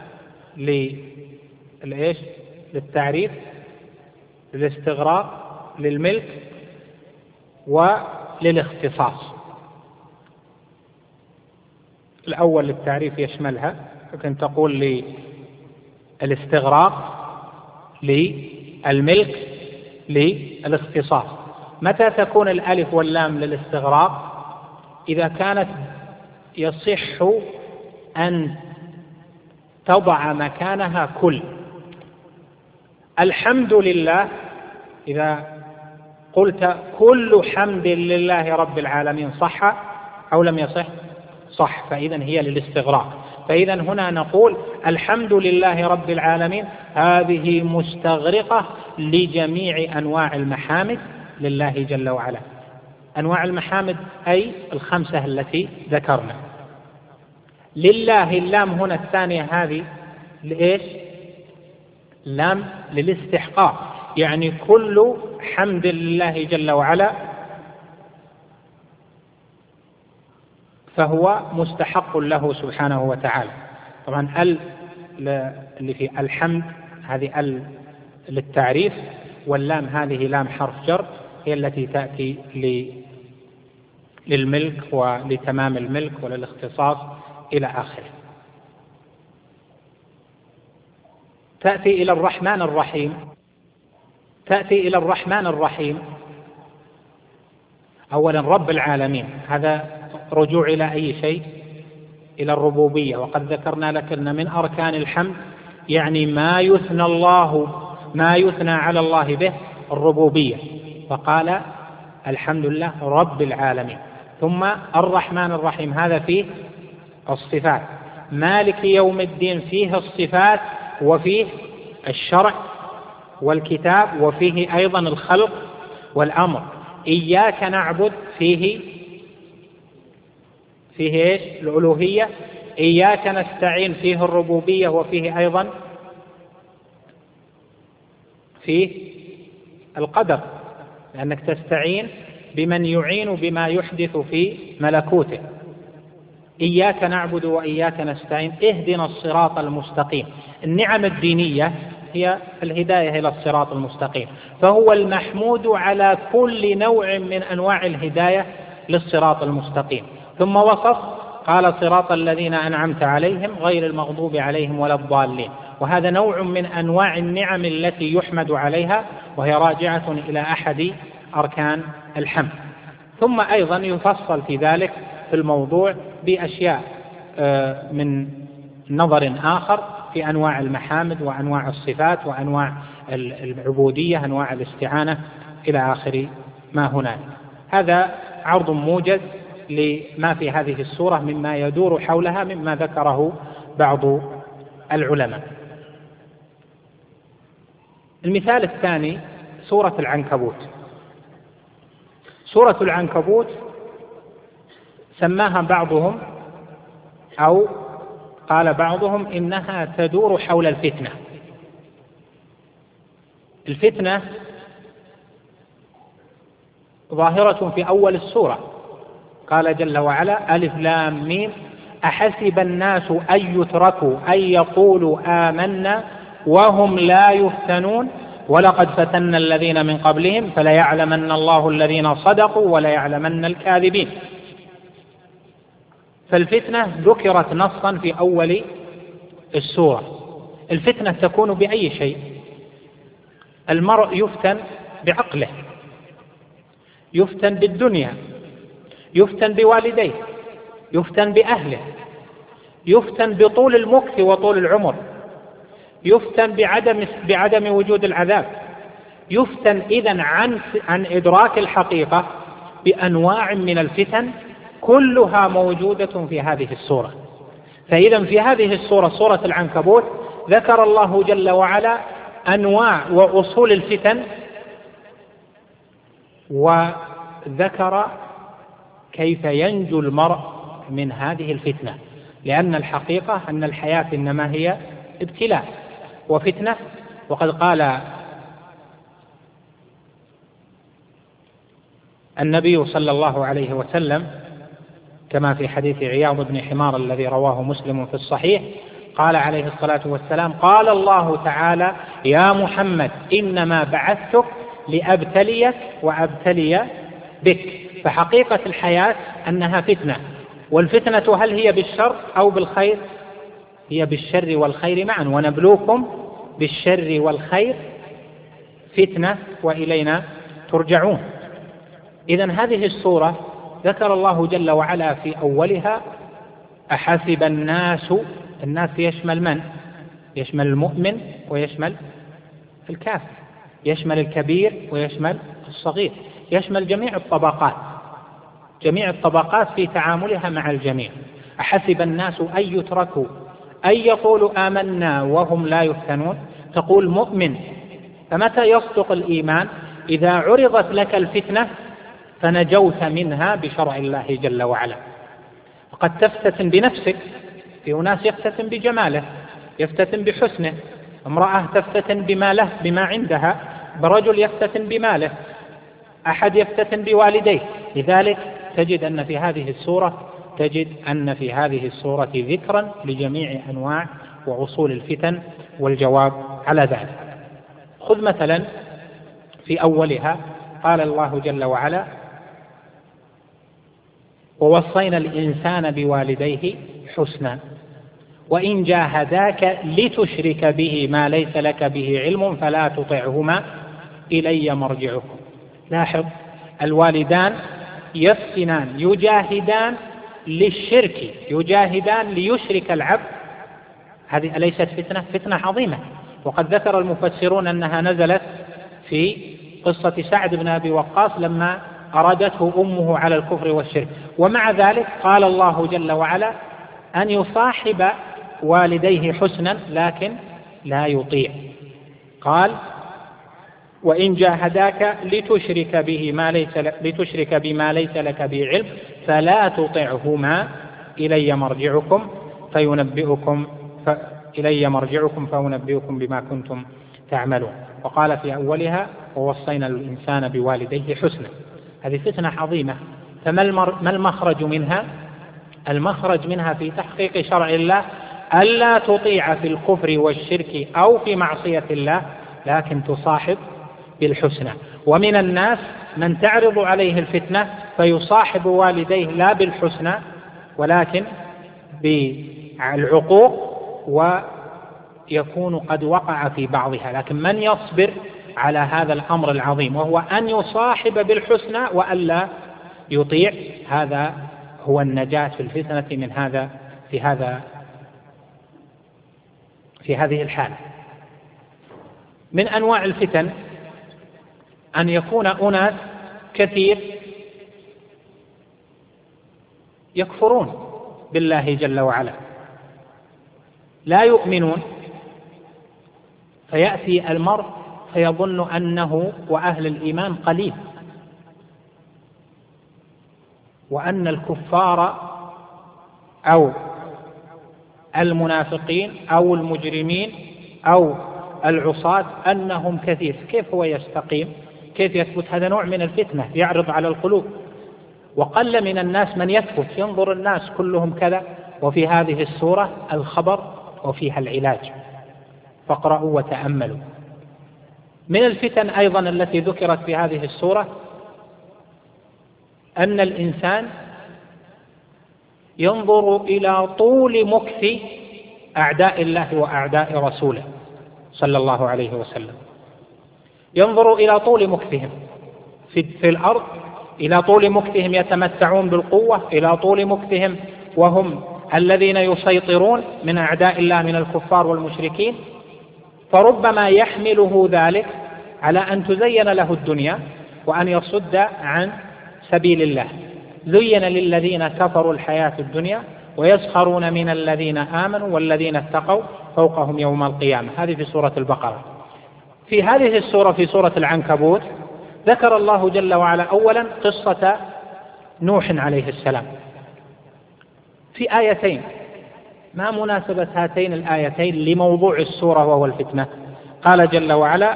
Speaker 1: للتعريف، للاستغراق، للملك، وللاختصاص. الأول للتعريف يشملها، لكن تقول للاستغراق، للملك، للاختصاص. متى تكون الألف واللام للاستغراق؟ إذا كانت يصح أن تضع مكانها كل. الحمد لله إذا قلت كل حمد لله رب العالمين صح أو لم يصح؟ صح، فإذن هي للاستغراق. فإذن هنا نقول الحمد لله رب العالمين هذه مستغرقة لجميع أنواع المحامد لله جل وعلا. أنواع المحامد أي ال5 التي ذكرنا. لله اللام هنا الثانية هذه لإيش؟ لام للاستحقاق، يعني كل حمد لله جل وعلا فهو مستحق له سبحانه وتعالى. طبعا اللي في الحمد هذه للتعريف، واللام هذه لام حرف جر هي التي تأتي للملك ولتمام الملك وللاختصاص إلى آخره. تأتي إلى الرحمن الرحيم، تأتي إلى الرحمن الرحيم. أولا رب العالمين، هذا رجوع إلى أي شيء؟ إلى الربوبية. وقد ذكرنا لك أن من أركان الحمد يعني ما يثنى على الله به الربوبية، فقال الحمد لله رب العالمين. ثم الرحمن الرحيم، هذا فيه الصفات. مالك يوم الدين فيه الصفات وفيه الشرع والكتاب وفيه أيضا الخلق والأمر. إياك نعبد فيه إيش؟ الألوهية. إياك نستعين فيه الربوبية وفيه أيضا فيه القدر، لأنك تستعين بمن يعين بما يحدث في ملكوته. إياك نعبد وإياك نستعين اهدنا الصراط المستقيم. النعم الدينية هي الهداية إلى الصراط المستقيم، فهو المحمود على كل نوع من أنواع الهداية للصراط المستقيم. ثم وصف قال صراط الذين أنعمت عليهم غير المغضوب عليهم ولا الضالين، وهذا نوع من أنواع النعم التي يحمد عليها، وهي راجعة إلى أحد أركان الحمد. ثم أيضا يفصل في ذلك في الموضوع بأشياء من نظر آخر في أنواع المحامد وأنواع الصفات وأنواع العبودية، أنواع الاستعانة إلى آخر ما هناك. هذا عرض موجز لما في هذه السورة مما يدور حولها مما ذكره بعض العلماء. المثال الثاني سورة العنكبوت. سورة العنكبوت سماها بعضهم أو قال بعضهم إنها تدور حول الفتنة. الفتنة ظاهرة في أول السورة، قال جل وعلا ألف لام ميم أحسب الناس أن يتركوا أن يقولوا آمنا وهم لا يفتنون ولقد فتنا الذين من قبلهم فليعلمن الله الذين صدقوا وليعلمن الكاذبين. فالفتنة ذكرت نصا في أول السورة. الفتنة تكون بأي شيء. المرء يفتن بعقله، يفتن بالدنيا، يفتن بوالديه، يفتن بأهله، يفتن بطول المكث وطول العمر، يفتن بعدم وجود العذاب، يفتن إذن عن إدراك الحقيقة بأنواع من الفتن كلها موجودة في هذه السورة. فإذا في هذه السورة سورة العنكبوت ذكر الله جل وعلا أنواع وأصول الفتن، وذكر كيف ينجو المرء من هذه الفتنة، لأن الحقيقة أن الحياة إنما هي ابتلاء وفتنة. وقد قال النبي صلى الله عليه وسلم كما في حديث عياض بن حمار الذي رواه مسلم في الصحيح، قال عليه الصلاة والسلام قال الله تعالى يا محمد إنما بعثتك لأبتليك وأبتلي بك. فحقيقة الحياة أنها فتنة، والفتنة هل هي بالشر أو بالخير؟ هي بالشر والخير معا، ونبلوكم بالشر والخير فتنة وإلينا ترجعون. إذن هذه السورة ذكر الله جل وعلا في أولها أحسب الناس يشمل من؟ يشمل المؤمن ويشمل الكافر، يشمل الكبير ويشمل الصغير، يشمل جميع الطبقات في تعاملها مع الجميع. أحسب الناس أن يتركوا أن يقولوا آمنا وهم لا يفتنون. تقول مؤمن، فمتى يصدق الإيمان؟ إذا عرضت لك الفتنة فنجوت منها بشرع الله جل وعلا. وقد تفتتن بنفسك، في أناس يفتتن بجماله، يفتتن بحسنه، امرأة تفتتن بماله بما عندها، برجل يفتتن بماله، أحد يفتتن بوالديه. لذلك تجد أن في هذه السورة ذكرا لجميع أنواع وأصول الفتن والجواب على ذلك. خذ مثلا في أولها قال الله جل وعلا ووصينا الإنسان بوالديه حسنا. وإن جاهداك لتشرك به ما ليس لك به علم فلا تطعهما إلي مرجعكم. لاحظ، الوالدان يفتنان يجاهدان للشرك، يجاهدان ليشرك العبد. هذه أليست فتنة؟ فتنة عظيمة. وقد ذكر المفسرون أنها نزلت في قصة سعد بن أبي وقاص لما أرادته أمه على الكفر والشرك. ومع ذلك قال الله جل وعلا أن يصاحب والديه حسنا لكن لا يطيع. قال وإن جاهداك لتشرك بما ليس لك به علم فلا تطعهما إلي مرجعكم فأنبئكم بما كنتم تعملون. وقال في أولها ووصينا الإنسان بوالديه حسنا. هذه فتنة عظيمة. فما المخرج منها؟ المخرج منها في تحقيق شرع الله ألا تطيع في الكفر والشرك أو في معصية الله، لكن تصاحب بالحسنى. ومن الناس من تعرض عليه الفتنة فيصاحب والديه لا بالحسنى ولكن بالعقوق، ويكون قد وقع في بعضها. لكن من يصبر على هذا الأمر العظيم وهو أن يصاحب بالحسنى وألا يطيع، هذا هو النجاة في الفتنة من هذا في هذه الحالة. من أنواع الفتن أن يكون أناس كثير يكفرون بالله جل وعلا، لا يؤمنون، فيأتي المرء فيظن أنه وأهل الإيمان قليل، وأن الكفار أو المنافقين أو المجرمين أو العصاة أنهم كثير. كيف هو يستقيم؟ كيف يثبت؟ هذا نوع من الفتنة يعرض على القلوب. وقل من الناس من يثبت، ينظر الناس كلهم كذا. وفي هذه السورة الخبر وفيها العلاج، فاقرأوا وتأملوا. من الفتن أيضا التي ذكرت في هذه السورة أن الإنسان ينظر إلى طول مكث أعداء الله وأعداء رسوله صلى الله عليه وسلم. ينظر إلى طول مكثهم في الأرض، إلى طول مكثهم يتمتعون بالقوة، إلى طول مكثهم وهم الذين يسيطرون من أعداء الله من الكفار والمشركين. فربما يحمله ذلك على أن تزين له الدنيا وأن يصد عن سبيل الله. زين للذين كفروا الحياة الدنيا ويسخرون من الذين آمنوا والذين اتقوا فوقهم يوم القيامة. هذه في سورة البقرة. في هذه السورة، في سورة العنكبوت، ذكر الله جل وعلا أولا قصة نوح عليه السلام في آيتين. ما مناسبة هاتين الآيتين لموضوع السورة وهو الفتنة؟ قال جل وعلا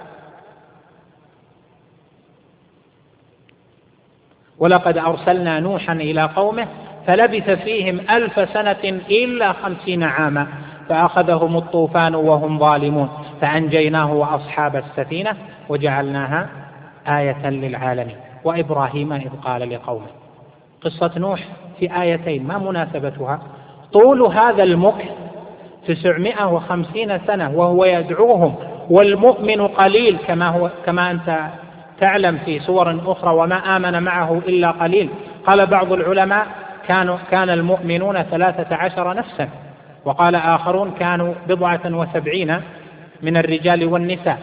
Speaker 1: ولقد أرسلنا نوحا إلى قومه فلبث فيهم 1000 سنة إلا 50 عاما فأخذهم الطوفان وهم ظالمون فأنجيناه وأصحاب السفينة وجعلناها آية للعالمين. وإبراهيم إذ قال لقومه. قصة نوح في آيتين، ما مناسبتها؟ طول هذا المكث 950 سنة وهو يدعوهم والمؤمن قليل كما أنت تعلم في سور أخرى وما آمن معه إلا قليل. قال بعض العلماء كان المؤمنون 13 نفسا، وقال آخرون كانوا 70 من الرجال والنساء.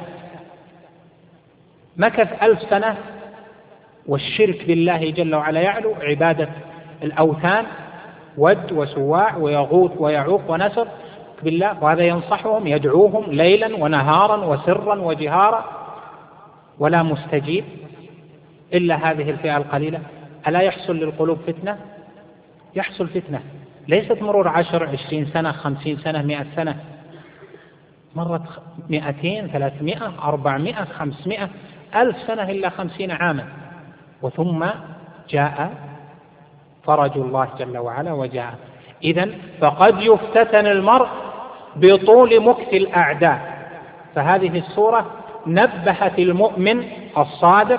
Speaker 1: مكث 1000 سنة والشرك بالله جل وعلا يعلو، عبادة الأوثان ود وسواع ويغوث ويعوق ونسر بالله، وهذا ينصحهم يدعوهم ليلا ونهارا وسرا وجهارا ولا مستجيب إلا هذه الفئة القليلة. ألا يحصل للقلوب فتنة؟ يحصل فتنة، ليست مرور 10 20 سنة 50 سنة 100 سنة، مرت 200 300 400 500 1000 سنة إلا 50 عاما، وثم جاء فرج الله جل وعلا وجاء. إذن فقد يفتتن المرء بطول مكث الأعداء. فهذه السورة نبهت المؤمن الصادق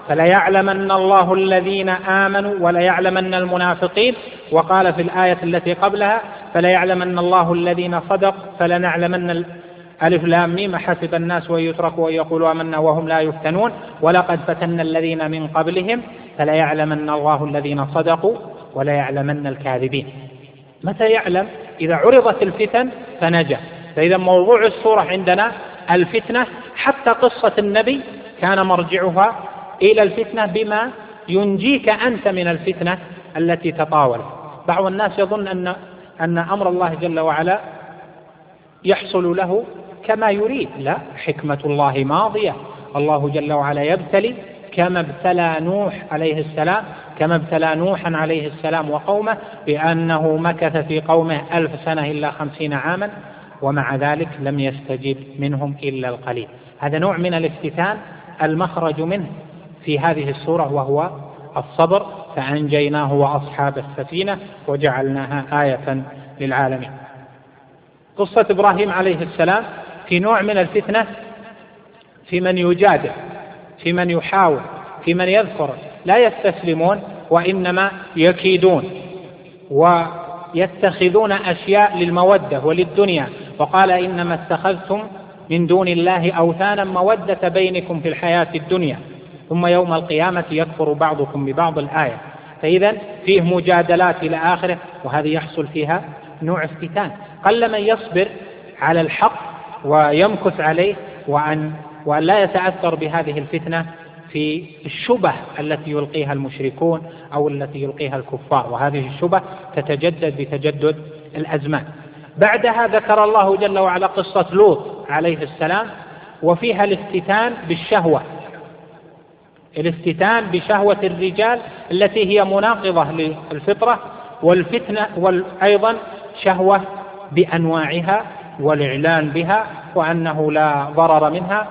Speaker 1: فليعلمن الله الذين آمنوا وليعلمن المنافقين. وقال في الآية التي قبلها فليعلمن الله الذين صدق فلنعلمن ألف لام ميم حسب الناس ويتركوا أن يقولوا آمنا وهم لا يفتنون ولقد فتنا الذين من قبلهم فليعلمن الله الذين صدقوا وليعلمن الكاذبين. متى يعلم؟ إذا عرضت الفتن فنجا. فإذا موضوع السورة عندنا الفتنة، حتى قصة النبي كان مرجعها إلى الفتنة بما ينجيك أنت من الفتنة التي تطاولت. بعض الناس يظن أن أمر الله جل وعلا يحصل له كما يريد. لا، حكمة الله ماضية. الله جل وعلا يبتلي كما ابتلى نوح عليه السلام، كما ابتلى نوحا عليه السلام وقومه بأنه مكث في قومه 1000 سنة إلا 50 عاما ومع ذلك لم يستجب منهم إلا القليل. هذا نوع من الافتتان المخرج منه في هذه السورة وهو الصبر، فأنجيناه وأصحاب السفينة وجعلناها آية للعالمين. قصة إبراهيم عليه السلام في نوع من الفتنة في من يجادل، في من يحاول، في من يذكر، لا يستسلمون وإنما يكيدون ويتخذون أشياء للمودة وللدنيا. وقال إنما اتخذتم من دون الله أوثانا مودة بينكم في الحياة الدنيا ثم يوم القيامة يكفر بعضكم ببعض الآية. فإذا فيه مجادلات إلى آخره، وهذه يحصل فيها نوع افتتان. قل من يصبر على الحق ويمكث عليه وأن لا يتأثر بهذه الفتنة في الشبه التي يلقيها المشركون أو التي يلقيها الكفار، وهذه الشبه تتجدد بتجدد الأزمان. بعدها ذكر الله جل وعلا قصة لوط عليه السلام، وفيها الافتتان بالشهوة، الافتتان بشهوة الرجال التي هي مناقضة للفطرة، والفتنة وأيضا شهوة بأنواعها والإعلان بها وأنه لا ضرر منها،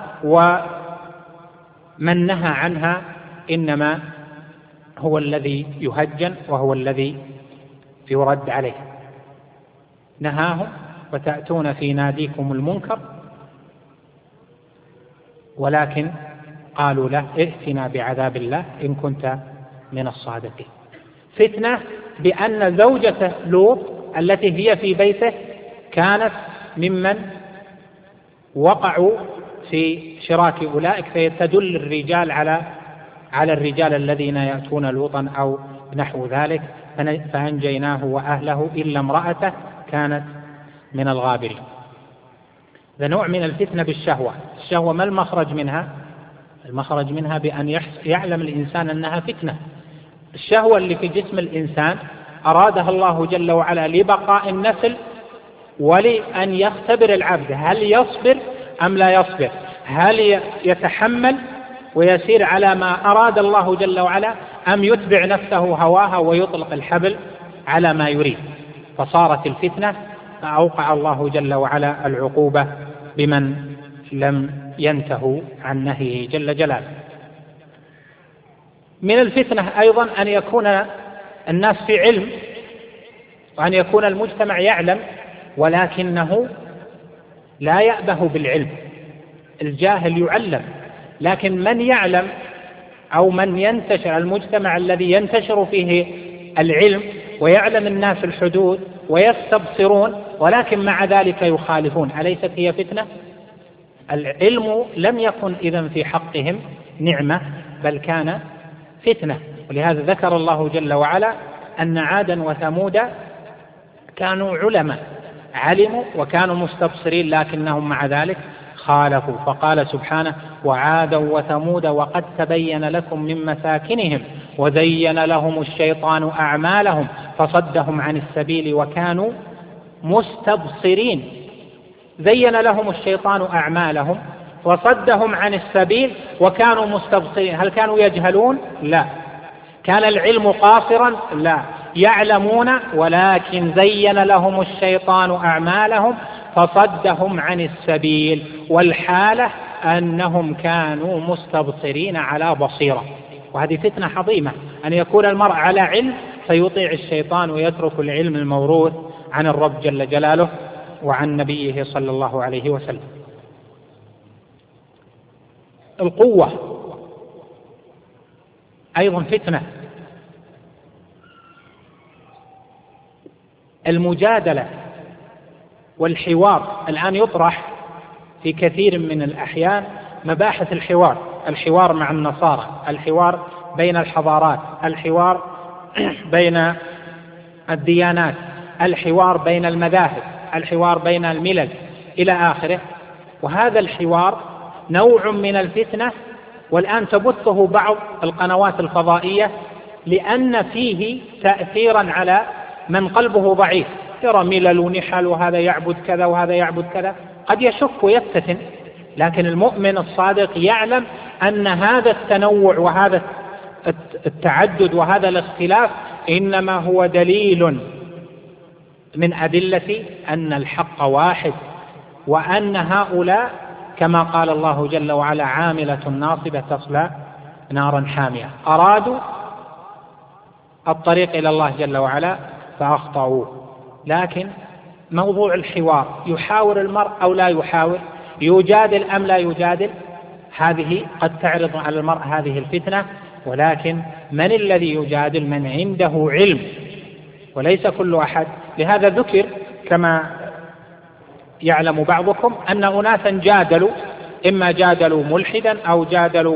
Speaker 1: ومن نهى عنها إنما هو الذي يهجن وهو الذي يرد عليه. نهاهم وتأتون في ناديكم المنكر ولكن قالوا له ائتنا بعذاب الله إن كنت من الصادقين. فتنة بأن زوجة لوط التي هي في بيته كانت ممن وقعوا في شراك أولئك، فيتدل الرجال على الرجال الذين يأتون لوطا أو نحو ذلك، فأنجيناه وأهله إلا امرأته كانت من الغابرين. ذا نوع من الفتنة بالشهوة. الشهوة ما المخرج منها؟ المخرج منها بأن يعلم الإنسان أنها فتنة. الشهوة اللي في جسم الإنسان أرادها الله جل وعلا لبقاء النسل ولأن يختبر العبد هل يصبر أم لا يصبر، هل يتحمل ويسير على ما أراد الله جل وعلا أم يتبع نفسه هواها ويطلق الحبل على ما يريد. فصارت الفتنة، فأوقع الله جل وعلا العقوبة بمن لم ينتهوا عن نهيه جل جلاله. من الفتنة أيضا أن يكون الناس في علم وأن يكون المجتمع يعلم ولكنه لا يأبه بالعلم. الجاهل يعلم، لكن من يعلم أو من ينتشر، المجتمع الذي ينتشر فيه العلم ويعلم الناس الحدود ويستبصرون ولكن مع ذلك يخالفون، أليست هي فتنة؟ العلم لم يكن إذن في حقهم نعمة بل كان فتنة. ولهذا ذكر الله جل وعلا أن عادا وثمود كانوا علماء، علموا وكانوا مستبصرين لكنهم مع ذلك خالفوا. فقال سبحانه وعادا وثمود وقد تبين لكم من مساكنهم وزين لهم الشيطان أعمالهم فصدهم عن السبيل وكانوا مستبصرين. زين لهم الشيطان أعمالهم وصدهم عن السبيل وكانوا مستبصرين. هل كانوا يجهلون؟ لا. كان العلم قاصرا؟ لا. يعلمون ولكن زين لهم الشيطان أعمالهم فصدهم عن السبيل، والحالة أنهم كانوا مستبصرين على بصيرة. وهذه فتنة عظيمة أن يكون المرء على علم فيطيع الشيطان ويترك العلم الموروث عن الرب جل جلاله وعن نبيه صلى الله عليه وسلم. أيضا فتنة. المجادلة والحوار الآن يطرح في كثير من الأحيان مباحث الحوار مع النصارى، الحوار بين الحضارات، الحوار بين الديانات، الحوار بين المذاهب، الحوار بين الملل إلى آخره. وهذا الحوار نوع من الفتنة، والآن تبثه بعض القنوات الفضائية لأن فيه تأثيرا على من قلبه ضعيف، يرى ملل ونحل وهذا يعبد كذا وهذا يعبد كذا، قد يشك ويفتتن. لكن المؤمن الصادق يعلم أن هذا التنوع وهذا التعدد وهذا الاختلاف إنما هو دليل من أدلة أن الحق واحد، وأن هؤلاء كما قال الله جل وعلا عاملة ناصبة تصلى نارا حامية، أرادوا الطريق إلى الله جل وعلا فأخطأوه. لكن موضوع الحوار، يحاور المرء أو لا يحاور، يجادل أم لا يجادل، هذه قد تعرض على المرء هذه الفتنة. ولكن من الذي يجادل؟ من عنده علم، وليس كل أحد. لهذا ذكر كما يعلم بعضكم أن أناسا جادلوا، إما جادلوا ملحدا أو جادلوا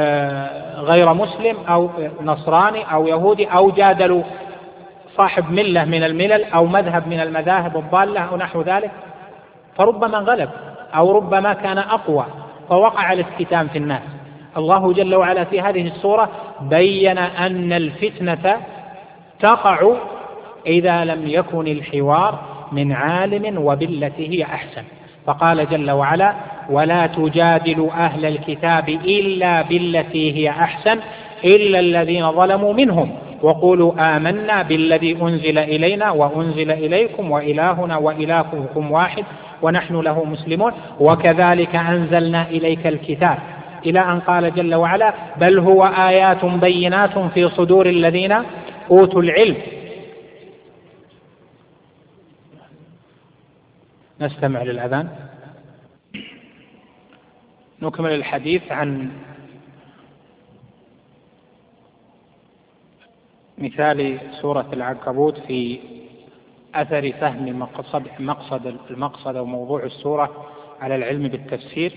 Speaker 1: غير مسلم أو نصراني أو يهودي، أو جادلوا صاحب ملة من الملل أو مذهب من المذاهب الضالة أو نحو ذلك، فربما غلب أو ربما كان أقوى فوقع الافتتان في الناس. الله جل وعلا في هذه السورة بين أن الفتنة تقع إذا لم يكن الحوار من عالم وبالتي هي أحسن. فقال جل وعلا ولا تجادلوا أهل الكتاب إلا بالتي هي أحسن إلا الذين ظلموا منهم وقولوا آمنا بالذي أنزل إلينا وأنزل إليكم وإلهنا وإلهكم واحد ونحن له مسلمون وكذلك أنزلنا إليك الكتاب، إلى أن قال جل وعلا بل هو آيات بينات في صدور الذين أوتوا العلم. نستمع للأذان. نكمل الحديث عن مثال سورة العنكبوت في أثر فهم المقصد وموضوع السورة على العلم بالتفسير.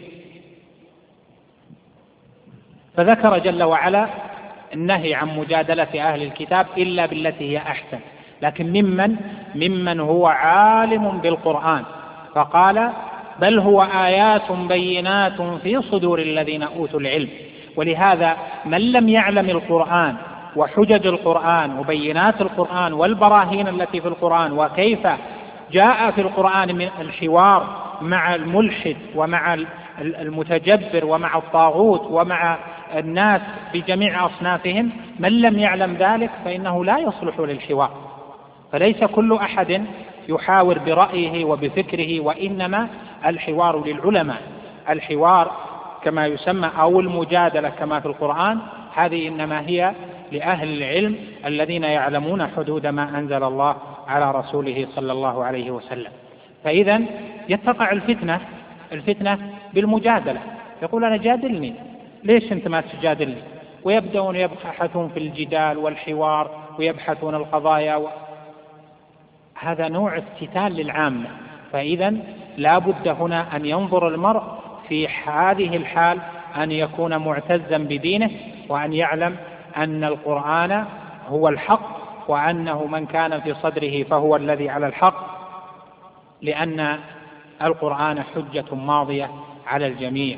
Speaker 1: فذكر جل وعلا النهي عن مجادلة أهل الكتاب إلا بالتي هي أحسن، لكن ممن هو عالم بالقرآن، فقال بل هو آيات بينات في صدور الذين أوتوا العلم. ولهذا من لم يعلم القرآن وحجج القرآن وبينات القرآن والبراهين التي في القرآن، وكيف جاء في القرآن من الحوار مع الملحد ومع المتجبر ومع الطاغوت ومع الناس بجميع أصنافهم، من لم يعلم ذلك فإنه لا يصلح للحوار. فليس كل أحد يحاور برأيه وبفكره، وإنما الحوار للعلماء، الحوار كما يسمى أو المجادلة كما في القرآن، هذه إنما هي لأهل العلم الذين يعلمون حدود ما أنزل الله على رسوله صلى الله عليه وسلم. فإذا يتقع الفتنة بالمجادلة، يقول أنا جادلني، ليش أنت ما تجادلني؟ ويبدأون يبحثون في الجدال والحوار ويبحثون القضايا هذا نوع افتتان للعامة. فإذا لا بد هنا أن ينظر المرء في هذه الحال أن يكون معتزا بدينه، وأن يعلم أن القرآن هو الحق، وأنه من كان في صدره فهو الذي على الحق، لأن القرآن حجة ماضية على الجميع.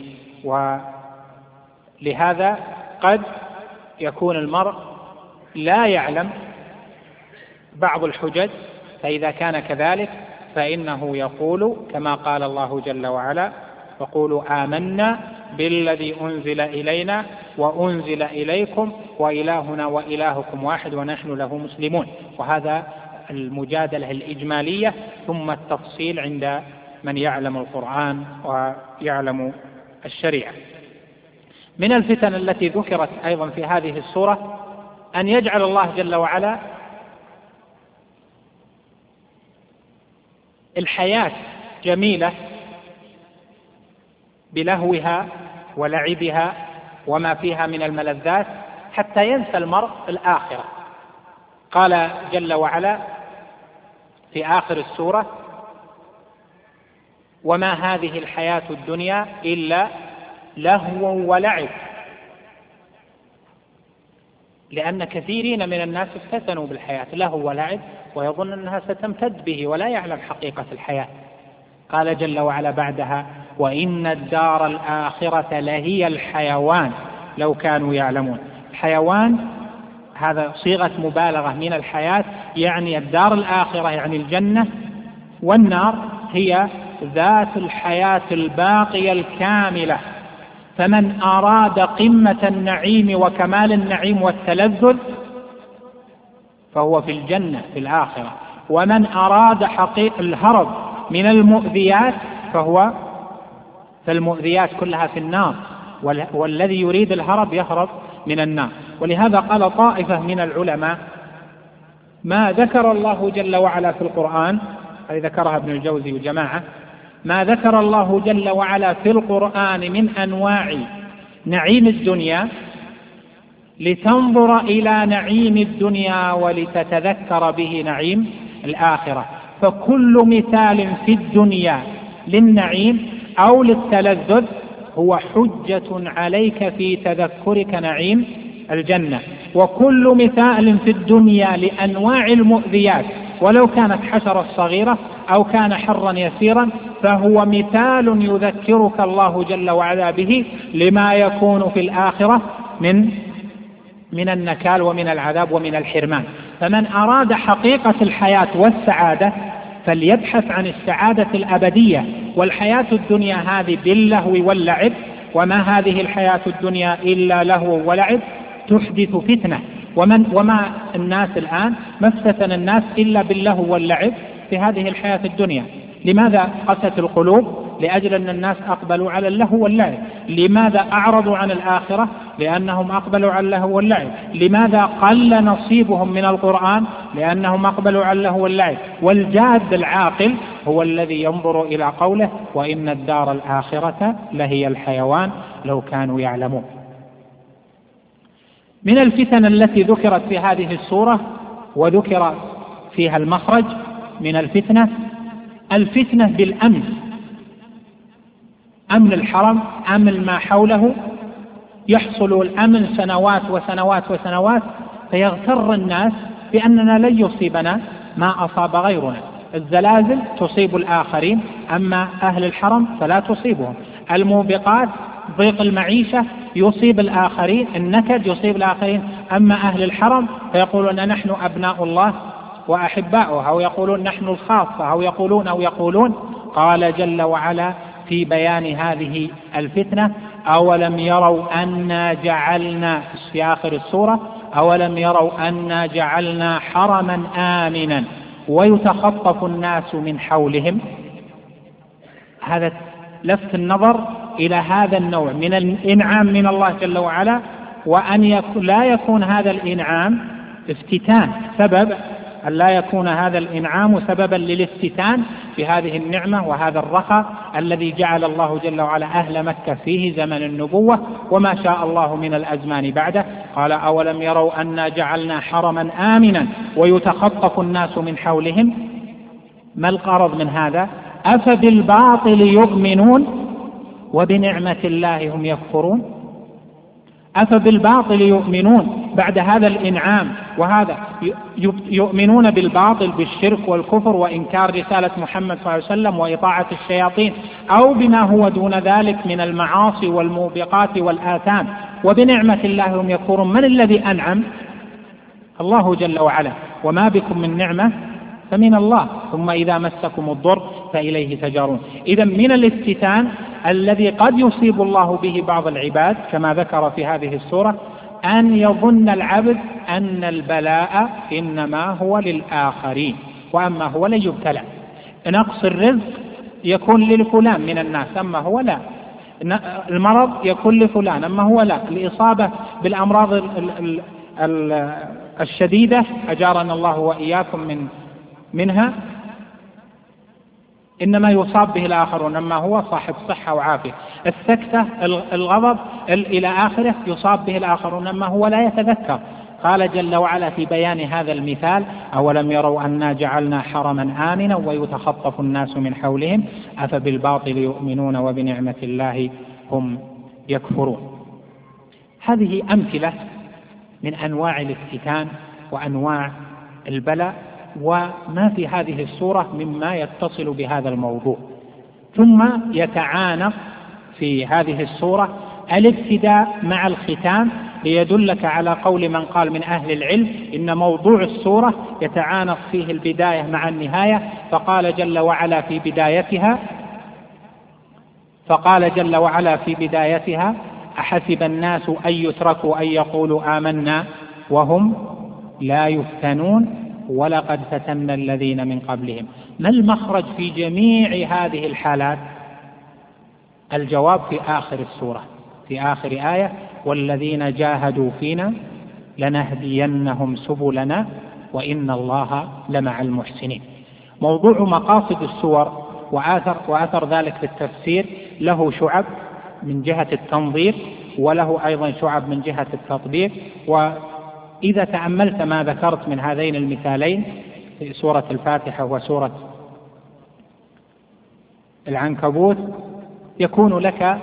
Speaker 1: ولهذا قد يكون المرء لا يعلم بعض الحجج، فإذا كان كذلك فإنه يقول كما قال الله جل وعلا وقولوا آمنا بالذي أنزل إلينا وأنزل إليكم وإلهنا وإلهكم واحد ونحن له مسلمون. وهذا المجادلة الإجمالية، ثم التفصيل عند من يعلم القرآن ويعلم الشريعة. من الفتن التي ذكرت أيضا في هذه السورة أن يجعل الله جل وعلا الحياة جميلة بلهوها ولعبها وما فيها من الملذات، حتى ينسى المرء الآخرة. قال جل وعلا في آخر السورة: وما هذه الحياة الدنيا إلا لهو ولعب. لأن كثيرين من الناس افتتنوا بالحياة لهو ولعب ويظن أنها ستمتد به ولا يعلم حقيقة الحياة. قال جل وعلا بعدها: وإن الدار الآخرة لهي الحيوان لو كانوا يعلمون. الحيوان هذا صيغة مبالغة من الحياة، يعني الدار الآخرة يعني الجنة، والنار هي ذات الحياة الباقية الكاملة. فمن أراد قمة النعيم وكمال النعيم والتلذذ فهو في الجنة في الآخرة، ومن أراد حقيقة الهرب من المؤذيات فهو فالمؤذيات كلها في النار، والذي يريد الهرب يهرب من النار. ولهذا قال طائفة من العلماء: ما ذكر الله جل وعلا في القرآن، هذه ذكرها ابن الجوزي وجماعة، ما ذكر الله جل وعلا في القرآن من أنواع نعيم الدنيا لتنظر إلى نعيم الدنيا ولتتذكر به نعيم الآخرة. فكل مثال في الدنيا للنعيم أو للتلذذ هو حجة عليك في تذكرك نعيم الجنة، وكل مثال في الدنيا لأنواع المؤذيات ولو كانت حشرة صغيرة أو كان حرا يسيرا فهو مثال يذكرك الله جل وعلا به لما يكون في الآخرة من النكال ومن العذاب ومن الحرمان. فمن أراد حقيقة الحياة والسعادة فليبحث عن السعادة الأبدية، والحياة الدنيا هذه باللهو واللعب، وما هذه الحياة الدنيا إلا لهو ولعب، تحدث فتنة. وما الناس الآن ما افتتن الناس إلا باللهو واللعب في هذه الحياة الدنيا. لماذا قست القلوب؟ لأجل أن الناس أقبلوا على اللهو واللعب. لماذا أعرضوا عن الآخرة؟ لأنهم أقبلوا على اللهو واللعب. لماذا قل نصيبهم من القرآن؟ لأنهم أقبلوا على اللهو واللعب. والجاد العاقل هو الذي ينظر إلى قوله: وإن الدار الآخرة لهي الحيوان لو كانوا يعلمون. من الفتن التي ذكرت في هذه السورة وذكر فيها المخرج من الفتنة بالأمن، أمن الحرم، أمن ما حوله، يحصل الأمن سنوات وسنوات وسنوات فيغتر الناس بأننا لن يصيبنا ما أصاب غيرنا. الزلازل تصيب الآخرين أما أهل الحرم فلا تصيبهم. الموبقات، ضيق المعيشة يصيب الآخرين، النكد يصيب الآخرين أما أهل الحرم فيقولون نحن أبناء الله وأحباؤه، أو يقولون نحن الخاصة، أو يقولون. قال جل وعلا في بيان هذه الفتنة: أولم يروا أنا جعلنا، في آخر السورة: أولم يروا أنا جعلنا حرما آمنا ويتخطف الناس من حولهم. هذا لفت النظر إلى هذا النوع من الإنعام من الله جل وعلا، وأن لا يكون هذا الإنعام افتتان، سبب أن لا يكون هذا الإنعام سببا للافتتان بهذه النعمة وهذا الرخاء الذي جعل الله جل وعلا أهل مكة فيه زمن النبوة وما شاء الله من الأزمان بعده. قال: أولم يروا أنا جعلنا حرما آمنا ويتخطف الناس من حولهم. ما الغرض من هذا؟ أفبالباطل يؤمنون وبنعمة الله هم يكفرون. أفبالباطل يؤمنون بعد هذا الإنعام، وهذا يؤمنون بالباطل بالشرك والكفر وإنكار رسالة محمد صلى الله عليه وسلم وإطاعة الشياطين أو بما هو دون ذلك من المعاصي والموبقات والآثام، وبنعمة الله هم يكفرون. من الذي أنعم؟ الله جل وعلا. وما بكم من نعمة فمن الله، ثم إذا مسكم الضر فإليه تجارون. إذا من الافتتان الذي قد يصيب الله به بعض العباد كما ذكر في هذه السورة أن يظن العبد أن البلاء إنما هو للآخرين وأما هو لن يبتلى. نقص الرزق يكون لفلان من الناس أما هو لا، المرض يكون لفلان أما هو لا، الإصابة بالأمراض الشديدة أجارنا الله وإياكم منها إنما يصاب به الآخرون أما هو صاحب صحة وعافية. السكتة الغضب إلى آخره يصاب به الآخرون أما هو لا يتذكر. قال جل وعلا في بيان هذا المثال: أولم يروا أنا جعلنا حرما آمنا ويتخطف الناس من حولهم أفبالباطل يؤمنون وبنعمة الله هم يكفرون. هذه أمثلة من أنواع الافتتان وأنواع البلاء وما في هذه السورة مما يتصل بهذا الموضوع. ثم يتعانق في هذه السورة الابتداء مع الختام ليدلك على قول من قال من أهل العلم إن موضوع السورة يتعانق فيه البداية مع النهاية. فقال جل وعلا في بدايتها: أحسب الناس أن يتركوا أن يقولوا آمنا وهم لا يفتنون ولقد فتنا الذين من قبلهم. ما المخرج في جميع هذه الحالات؟ الجواب في آخر السورة، في آخر آية: والذين جاهدوا فينا لنهدينهم سبلنا وإن الله لمع المحسنين. موضوع مقاصد السور وأثر ذلك في التفسير له شعب من جهة التنظير وله أيضا شعب من جهة التطبيق. وإذا تأملت ما ذكرت من هذين المثالين في سورة الفاتحة وسورة العنكبوت يكون لك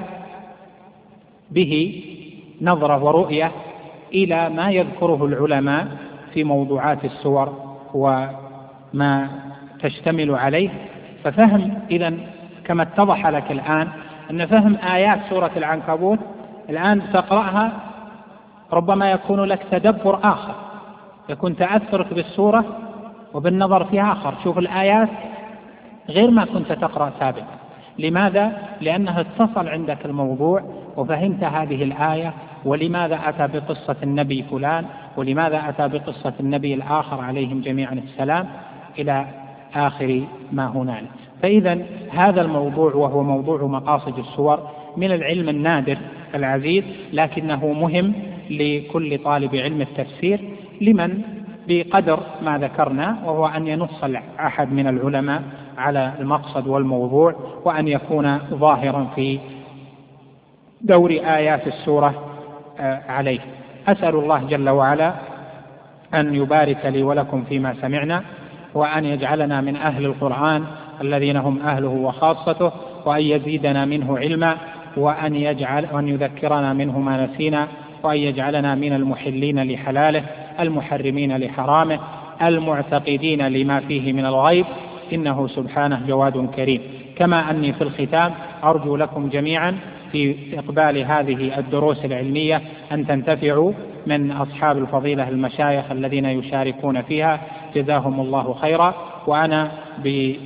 Speaker 1: به نظرة ورؤية إلى ما يذكره العلماء في موضوعات السور وما تشتمل عليه. ففهم إذن كما اتضح لك الآن أن فهم آيات سورة العنكبوت الآن تقرأها ربما يكون لك تدبر آخر، يكون تأثرك بالسورة وبالنظر فيها آخر. شوف الآيات غير ما كنت تقرأ سابقا. لماذا؟ لأنها اتصل عندك الموضوع وفهمت هذه الآية ولماذا أتى بقصة النبي فلان ولماذا أتى بقصة النبي الآخر عليهم جميعا السلام إلى آخر ما هنالك. فإذا هذا الموضوع وهو موضوع مقاصد السور من العلم النادر العزيز، لكنه مهم لكل طالب علم التفسير لمن بقدر ما ذكرنا، وهو أن ينص أحد من العلماء على المقصد والموضوع وأن يكون ظاهرا في دور آيات السورة عليه. أسأل الله جل وعلا أن يبارك لي ولكم فيما سمعنا، وأن يجعلنا من أهل القرآن الذين هم أهله وخاصته، وأن يزيدنا منه علما، وأن يذكرنا منه ما نسينا، وأن يجعلنا من المحلين لحلاله المحرمين لحرامه المعتقدين لما فيه من الغيب، إنه سبحانه جواد كريم. كما أني في الختام أرجو لكم جميعا في إقبال هذه الدروس العلمية أن تنتفعوا من أصحاب الفضيلة المشايخ الذين يشاركون فيها، جزاهم الله خيرا. وأنا بهذه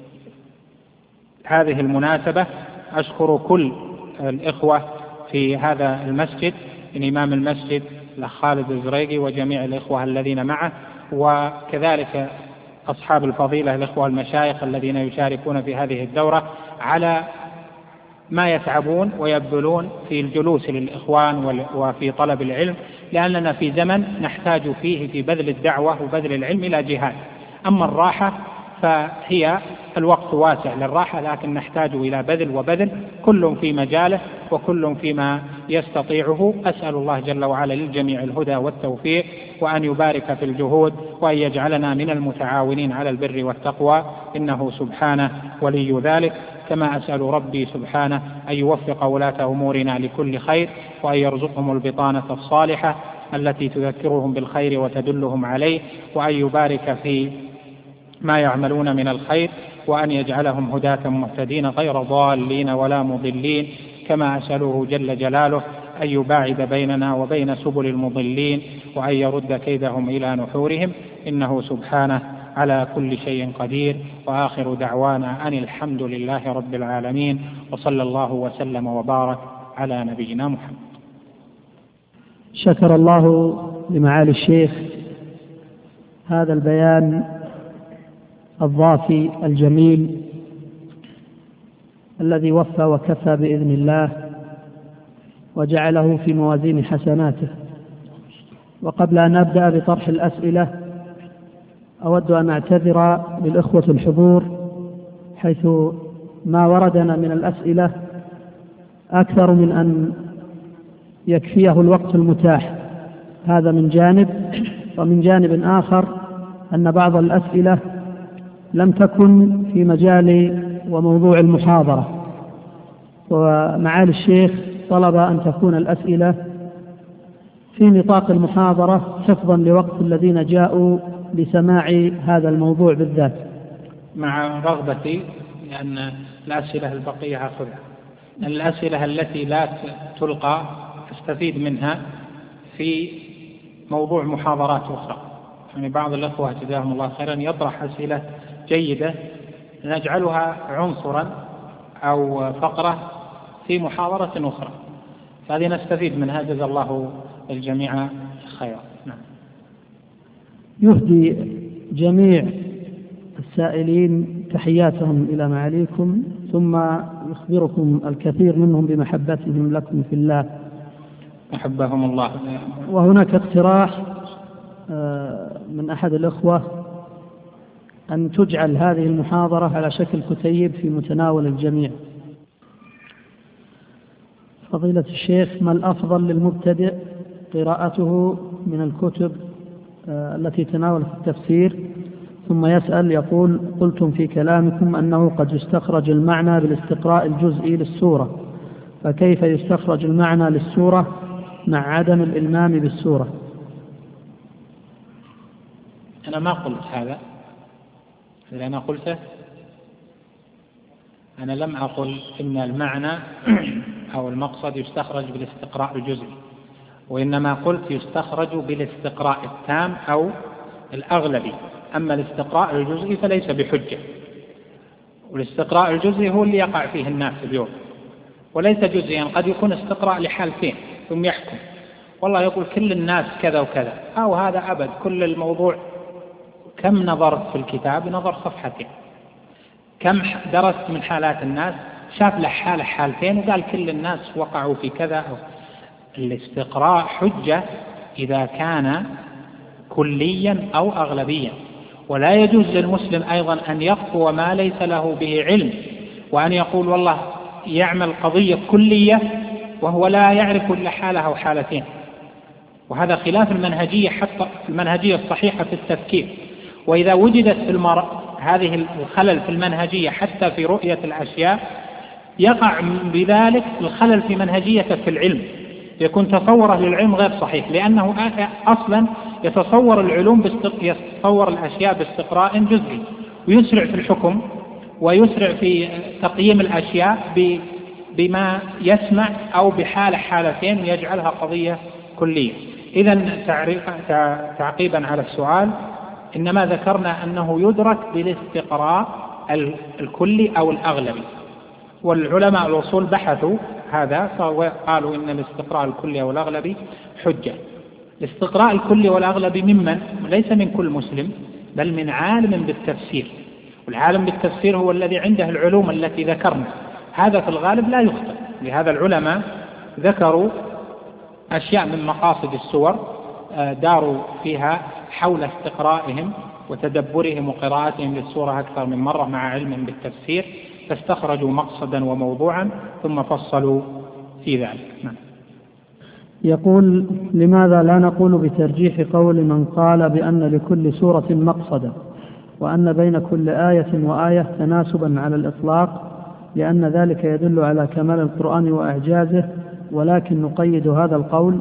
Speaker 1: المناسبة أشكر كل الإخوة في هذا المسجد، من إمام المسجد الأخ خالد الزريقي وجميع الإخوة الذين معه، وكذلك أصحاب الفضيلة الإخوة المشايخ الذين يشاركون في هذه الدورة على ما يتعبون ويبذلون في الجلوس للإخوان وفي طلب العلم، لأننا في زمن نحتاج فيه في بذل الدعوة وبذل العلم إلى جهاد. أما الراحة فهي الوقت واسع للراحة، لكن نحتاج إلى بذل وبذل، كل في مجاله وكل فيما يستطيعه. أسأل الله جل وعلا للجميع الهدى والتوفيق، وأن يبارك في الجهود، وأن يجعلنا من المتعاونين على البر والتقوى، إنه سبحانه ولي ذلك. كما أسأل ربي سبحانه أن يوفق ولاة أمورنا لكل خير، وأن يرزقهم البطانة الصالحة التي تذكرهم بالخير وتدلهم عليه، وأن يبارك في ما يعملون من الخير، وأن يجعلهم هداة مهتدين غير ضالين ولا مضلين. كما أسأله جل جلاله أن يباعد بيننا وبين سبل المضلين، وأن يرد كيدهم إلى نحورهم، إنه سبحانه على كل شيء قدير. وآخر دعوانا أن الحمد لله رب العالمين، وصلى الله وسلم وبارك على نبينا محمد.
Speaker 2: شكر الله لمعالي الشيخ هذا البيان الضافي الجميل الذي وفى وكفى بإذن الله وجعله في موازين حسناته. وقبل أن أبدأ بطرح الأسئلة أود أن أعتذر للإخوة الحضور حيث ما وردنا من الأسئلة أكثر من أن يكفيه الوقت المتاح، هذا من جانب. ومن جانب آخر أن بعض الأسئلة لم تكن في مجال وموضوع المحاضرة، ومعالي الشيخ طلب أن تكون الأسئلة في نطاق المحاضرة حفظا لوقت الذين جاءوا لسماع هذا الموضوع بالذات.
Speaker 1: مع رغبتي لأن الأسئلة البقية أخذها، الأسئلة التي لا تلقى استفيد منها في موضوع محاضرات أخرى. يعني بعض الأخوة جزاهم الله خيرا يطرح أسئلة جيدة نجعلها عنصرا أو فقرة في محاضرة أخرى، فهذه نستفيد منها، جزا الله الجميع خيرا. نعم.
Speaker 2: يهدي جميع السائلين تحياتهم إلى معاليكم، ثم يخبركم الكثير منهم بمحبتهم لكم في الله،
Speaker 1: أحبهم الله.
Speaker 2: وهناك اقتراح من أحد الأخوة أن تجعل هذه المحاضرة على شكل كتيب في متناول الجميع. فضيلة الشيخ، ما الأفضل للمبتدئ قراءته من الكتب التي تناولت التفسير؟ ثم يسأل يقول: قلتم في كلامكم أنه قد يستخرج المعنى بالاستقراء الجزئي للسورة، فكيف يستخرج المعنى للسورة مع عدم الإلمام بالسورة؟
Speaker 1: أنا ما قلت هذا، إذا أنا قلته أنا لم أقل إن المعنى أو المقصد يستخرج بالاستقراء الجزئي، وإنما قلت يستخرج بالاستقراء التام أو الأغلبي. أما الاستقراء الجزئي فليس بحجة، والاستقراء الجزئي هو اللي يقع فيه الناس اليوم، وليس جزئيا. قد يكون استقراء لحالتين ثم يحكم، والله يقول كل الناس كذا وكذا، أو هذا أبد كل الموضوع. كم نظرت في الكتاب؟ نظر صفحتين. كم درست من حالات الناس؟ شاف له حالة حالتين وقال كل الناس وقعوا في كذا. أو الاستقراء حجة إذا كان كليا أو أغلبيا، ولا يجوز للمسلم أيضا أن يقوى ما ليس له به علم، وأن يقول والله يعمل قضية كلية وهو لا يعرف إلا حالة أو حالتين، وهذا خلاف المنهجية، حتى المنهجية الصحيحة في التفكير. وإذا وجدت في هذه الخلل في المنهجية حتى في رؤية الأشياء، يقع بذلك الخلل في منهجيته في العلم، يكون تصوره للعلم غير صحيح، لأنه أصلا يتصور يتصور الأشياء باستقراء جزئي، ويسرع في الحكم ويسرع في تقييم الأشياء بما يسمع أو بحالة حالتين ويجعلها قضية كلية. إذن تعقيبا على السؤال، إنما ذكرنا أنه يدرك بالاستقراء الكلي أو الأغلبي، والعلماء الأصول بحثوا هذا فقالوا إن الاستقراء الكلي أو الأغلبي حجة. الاستقراء الكلي والأغلبي ممن؟ ليس من كل مسلم، بل من عالم بالتفسير، والعالم بالتفسير هو الذي عنده العلوم التي ذكرنا. هذا في الغالب لا يخطئ، لهذا العلماء ذكروا أشياء من مقاصد السور داروا فيها حول استقرائهم وتدبرهم وقراءتهم للسورة أكثر من مرة مع علم بالتفسير، فاستخرجوا مقصدا وموضوعا ثم فصلوا في ذلك. نعم.
Speaker 2: يقول: لماذا لا نقول بترجيح قول من قال بأن لكل سورة مقصدا، وأن بين كل آية وآية تناسبا على الإطلاق، لأن ذلك يدل على كمال القرآن وإعجازه، ولكن نقيد هذا القول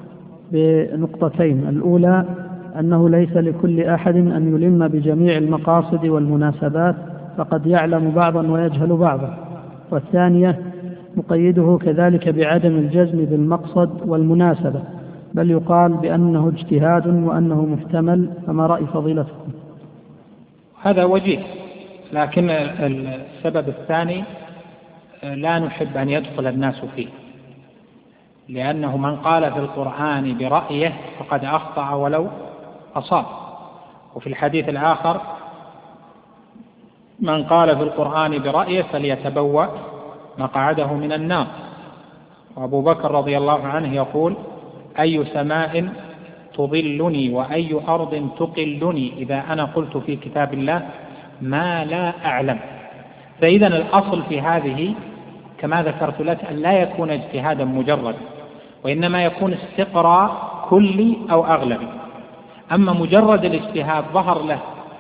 Speaker 2: بنقطتين: الأولى أنه ليس لكل أحد أن يلم بجميع المقاصد والمناسبات، فقد يعلم بعضا ويجهل بعضا. والثانية نقيده كذلك بعدم الجزم بالمقصد والمناسبة، بل يقال بأنه اجتهاد وأنه محتمل. فما رأي فضيلتكم؟
Speaker 1: هذا وجيه، لكن السبب الثاني لا نحب أن يدخل الناس فيه، لأنه من قال في القرآن برأيه فقد أخطأ ولو أصاب. وفي الحديث الآخر: من قال في القرآن برأيه فليتبوأ مقعده من النار. وأبو بكر رضي الله عنه يقول: أي سماء تظلني وأي أرض تقلني إذا أنا قلت في كتاب الله ما لا أعلم. فإذا الأصل في هذه كما ذكرت لك أن لا يكون اجتهادا مجرد، وإنما يكون استقراء كلي أو أغلبي. أما مجرد الاجتهاد ظهر له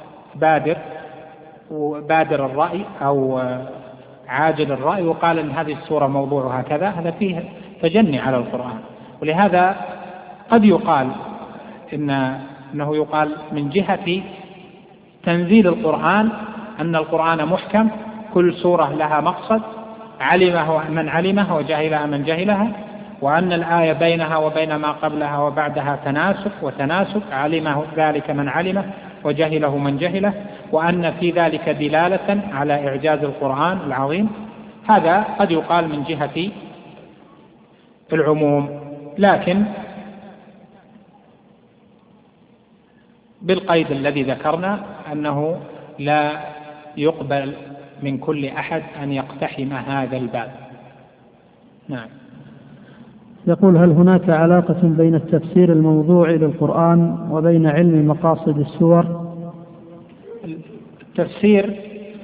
Speaker 1: بادر الرأي أو عاجل الرأي وقال إن هذه السورة موضوعها كذا، هذا فيه تجني على القرآن. ولهذا قد يقال إنه يقال من جهة تنزيل القرآن أن القرآن محكم، كل سورة لها مقصد، علمه من علمه وجهلها من جهلها، وأن الآية بينها وبين ما قبلها وبعدها تناسك علمه ذلك من علمه وجهله من جهله، وأن في ذلك دلالة على إعجاز القرآن العظيم. هذا قد يقال من جهة العموم، لكن بالقيد الذي ذكرنا أنه لا يقبل من كل أحد أن يقتحم هذا الباب. نعم.
Speaker 2: يقول: هل هناك علاقة بين التفسير الموضوعي للقرآن وبين علم مقاصد السور؟
Speaker 1: التفسير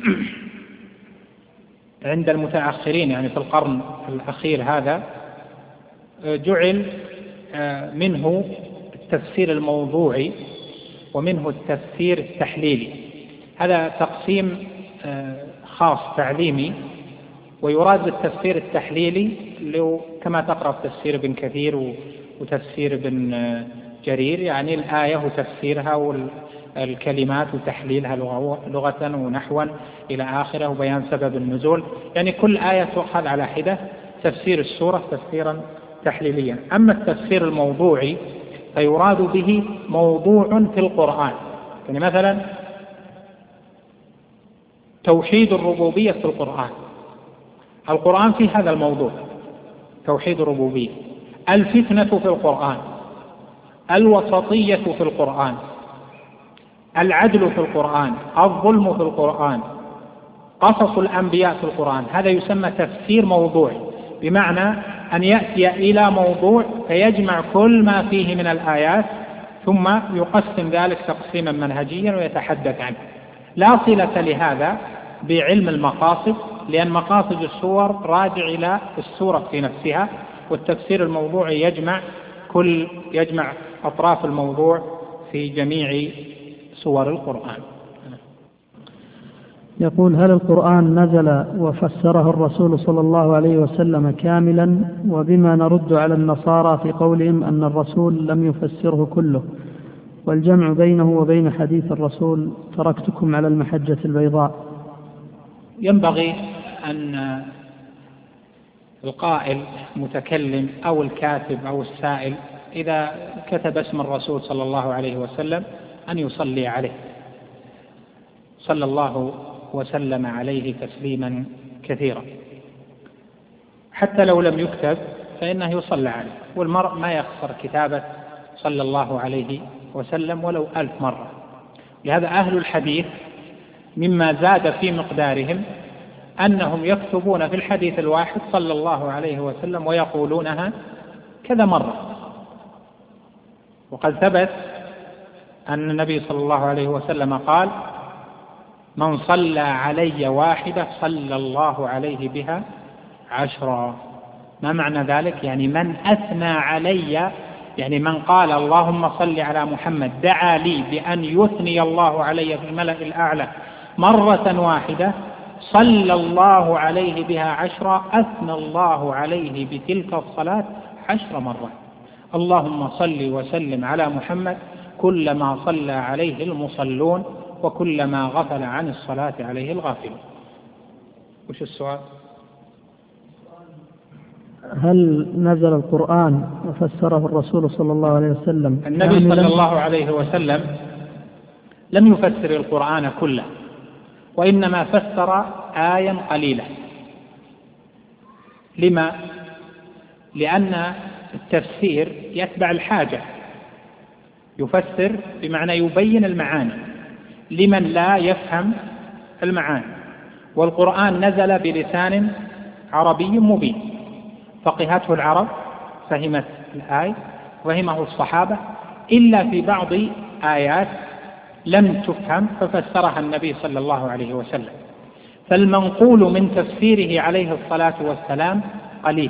Speaker 1: عند المتأخرين يعني في القرن الأخير هذا جعل منه التفسير الموضوعي ومنه التفسير التحليلي. هذا تقسيم خاص تعليمي، ويراد بالتفسير التحليلي كما تقرأ في تفسير ابن كثير وتفسير ابن جرير، يعني الآية وتفسيرها والكلمات وتحليلها لغة ونحوا إلى آخره وبيان سبب النزول، يعني كل آية تؤخذ على حدة، تفسير السورة تفسيرا تحليليا. أما التفسير الموضوعي فيراد به موضوع في القرآن، يعني مثلا توحيد الربوبية في القرآن في هذا الموضوع، توحيد الربوبية. الفتنة في القرآن، الوسطية في القرآن، العدل في القرآن، الظلم في القرآن، قصص الأنبياء في القرآن. هذا يسمى تفسير موضوعي، بمعنى أن يأتي إلى موضوع فيجمع كل ما فيه من الآيات ثم يقسم ذلك تقسيما منهجيا ويتحدث عنه. لا صلة لهذا بعلم المقاصد، لأن مقاصد السور راجع إلى السورة في نفسها، والتفسير الموضوعي يجمع أطراف الموضوع في جميع سور القرآن.
Speaker 2: يقول: هل القرآن نزل وفسره الرسول صلى الله عليه وسلم كاملا؟ وبما نرد على النصارى في قولهم أن الرسول لم يفسره كله، والجمع بينه وبين حديث الرسول تركتكم على المحجة البيضاء.
Speaker 1: ينبغي أن القائل متكلم أو الكاتب أو السائل إذا كتب اسم الرسول صلى الله عليه وسلم أن يصلي عليه، صلى الله وسلم عليه تسليما كثيرا. حتى لو لم يكتب فإنه يصلى عليه، والمرء ما يخسر كتابة صلى الله عليه وسلم ولو 1000 مرة. لهذا أهل الحديث مما زاد في مقدارهم أنهم يكتبون في الحديث الواحد صلى الله عليه وسلم ويقولونها كذا مرة. وقد ثبت أن النبي صلى الله عليه وسلم قال: من صلى علي واحدة صلى الله عليه بها 10. ما معنى ذلك؟ يعني من أثنى علي، يعني من قال اللهم صل على محمد، دعا لي بأن يثني الله علي في الملأ الأعلى مرة واحدة، صلى الله عليه بها 10، أثنى الله عليه بتلك الصلاة 10 مرات. اللهم صل وسلم على محمد كلما صلى عليه المصلون وكلما غفل عن الصلاة عليه الغافلون. وش السؤال؟
Speaker 2: هل نزل القرآن وفسره الرسول صلى الله عليه وسلم؟
Speaker 1: النبي صلى الله عليه وسلم لم يفسر القرآن كله، وإنما فسر آية قليلة. لما؟ لأن التفسير يتبع الحاجة، يفسر بمعنى يبين المعاني لمن لا يفهم المعاني، والقرآن نزل بلسان عربي مبين، فقهته العرب، فهمت الآية، فهمه الصحابة، إلا في بعض آيات لم تفهم ففسرها النبي صلى الله عليه وسلم. فالمنقول من تفسيره عليه الصلاة والسلام قليل.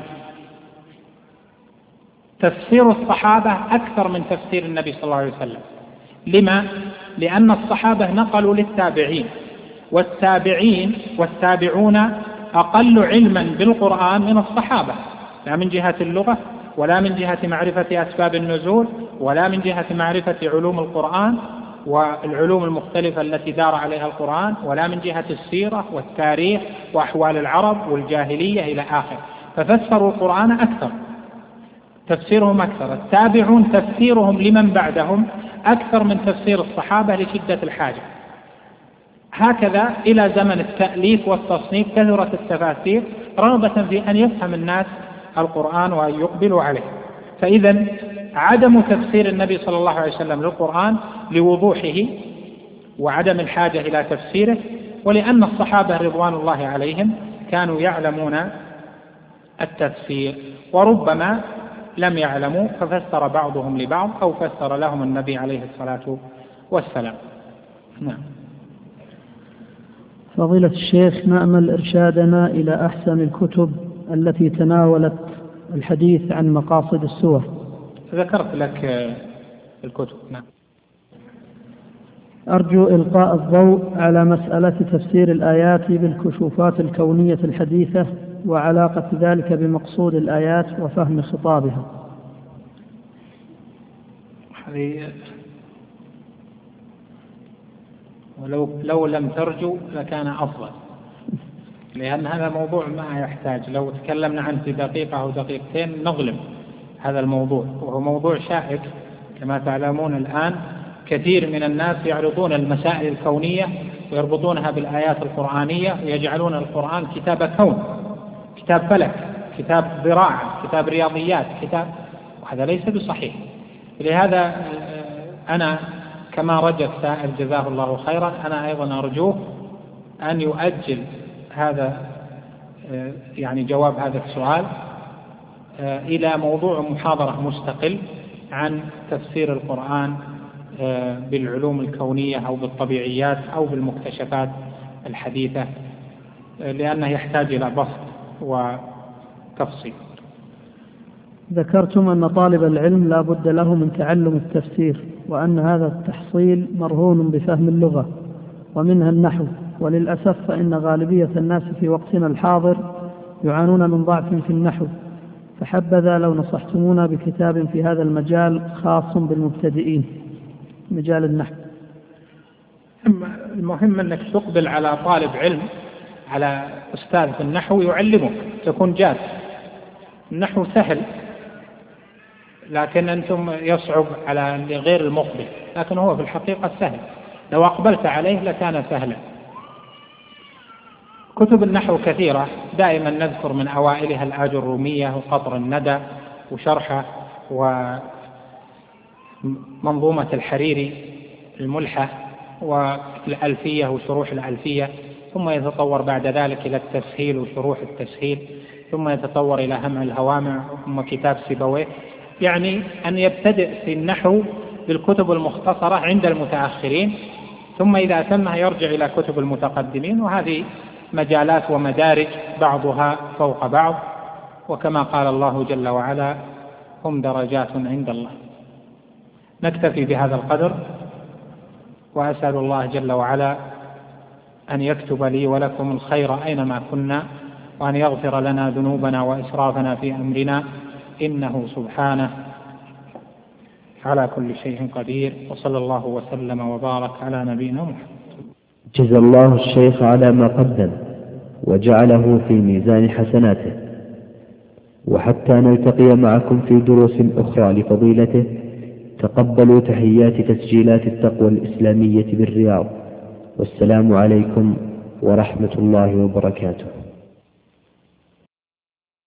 Speaker 1: تفسير الصحابة أكثر من تفسير النبي صلى الله عليه وسلم. لما؟ لأن الصحابة نقلوا للتابعين، والتابعون أقل علما بالقرآن من الصحابة، لا من جهة اللغة ولا من جهة معرفة أسباب النزول ولا من جهة معرفة علوم القرآن والعلوم المختلفة التي دار عليها القرآن، ولا من جهة السيرة والتاريخ وأحوال العرب والجاهلية إلى آخر، ففسروا القرآن أكثر، تفسيرهم أكثر. التابعون تفسيرهم لمن بعدهم أكثر من تفسير الصحابة لشدة الحاجة. هكذا إلى زمن التأليف والتصنيف كثرت التفاسير رغبة في أن يفهم الناس القرآن وأن يقبلوا عليه. فإذا عدم تفسير النبي صلى الله عليه وسلم للقرآن لوضوحه وعدم الحاجة إلى تفسيره، ولأن الصحابة رضوان الله عليهم كانوا يعلمون التفسير، وربما لم يعلموا ففسر بعضهم لبعض أو فسر لهم النبي عليه الصلاة والسلام. نعم.
Speaker 2: فضيلة الشيخ، نأمل إرشادنا إلى أحسن الكتب التي تناولت الحديث عن مقاصد السور.
Speaker 1: ذكرت لك الكتب. نعم.
Speaker 2: أرجو إلقاء الضوء على مسألة تفسير الآيات بالكشوفات الكونية الحديثة وعلاقة ذلك بمقصود الآيات وفهم خطابها.
Speaker 1: ولو لم ترجو لكان أفضل، لأن هذا موضوع ما يحتاج، لو تكلمنا عنه في دقيقة أو دقيقتين نظلم هذا الموضوع، وهو موضوع شائك كما تعلمون. الآن كثير من الناس يعرضون المسائل الكونية ويربطونها بالآيات القرآنية ويجعلون القرآن كتاب كون، كتاب فلك، كتاب زراعة، كتاب رياضيات، وهذا ليس بصحيح. لهذا أنا كما رجى السائل جزاه الله خيرا، أنا أيضا أرجوه أن يؤجل هذا جواب هذا السؤال إلى موضوع محاضرة مستقل عن تفسير القرآن بالعلوم الكونية أو بالطبيعيات أو بالمكتشفات الحديثة، لأنه يحتاج إلى بسط وتفصيل.
Speaker 2: ذكرتم أن طالب العلم لا بد له من تعلم التفسير، وأن هذا التحصيل مرهون بفهم اللغة ومنها النحو، وللأسف فإن غالبية الناس في وقتنا الحاضر يعانون من ضعف في النحو، فحبذا لو نصحتمونا بكتاب في هذا المجال خاص بالمبتدئين، مجال النحو.
Speaker 1: المهم أنك تقبل على طالب علم، على أستاذ في النحو يعلمك، تكون جاد. النحو سهل، لكن أنتم يصعب على غير المقبل، لكن هو في الحقيقة سهل، لو أقبلت عليه لكان سهلا. كتب النحو كثيرة، دائما نذكر من أوائلها الآج الرومية وقطر الندى وشرحه ومنظومة الحريري الملحة والألفية وشروح الألفية، ثم يتطور بعد ذلك إلى التسهيل وشروح التسهيل، ثم يتطور إلى همع الهوامع، ثم كتاب سيبويه. يعني أن يبتدئ في النحو بالكتب المختصرة عند المتأخرين، ثم إذا تمها يرجع إلى كتب المتقدمين، وهذه مجالات ومدارج بعضها فوق بعض، وكما قال الله جل وعلا هم درجات عند الله. نكتفي بهذا القدر، وأسأل الله جل وعلا أن يكتب لي ولكم الخير أينما كنا، وأن يغفر لنا ذنوبنا وإسرافنا في أمرنا، إنه سبحانه على كل شيء قدير. وصلى الله وسلم وبارك على نبينا محمد.
Speaker 3: جزا الله الشيخ على ما قدم وجعله في ميزان حسناته. وحتى نلتقي معكم في دروس أخرى لفضيلته، تقبلوا تحيات تسجيلات التقوى الإسلامية بالرياض، والسلام عليكم ورحمة الله وبركاته.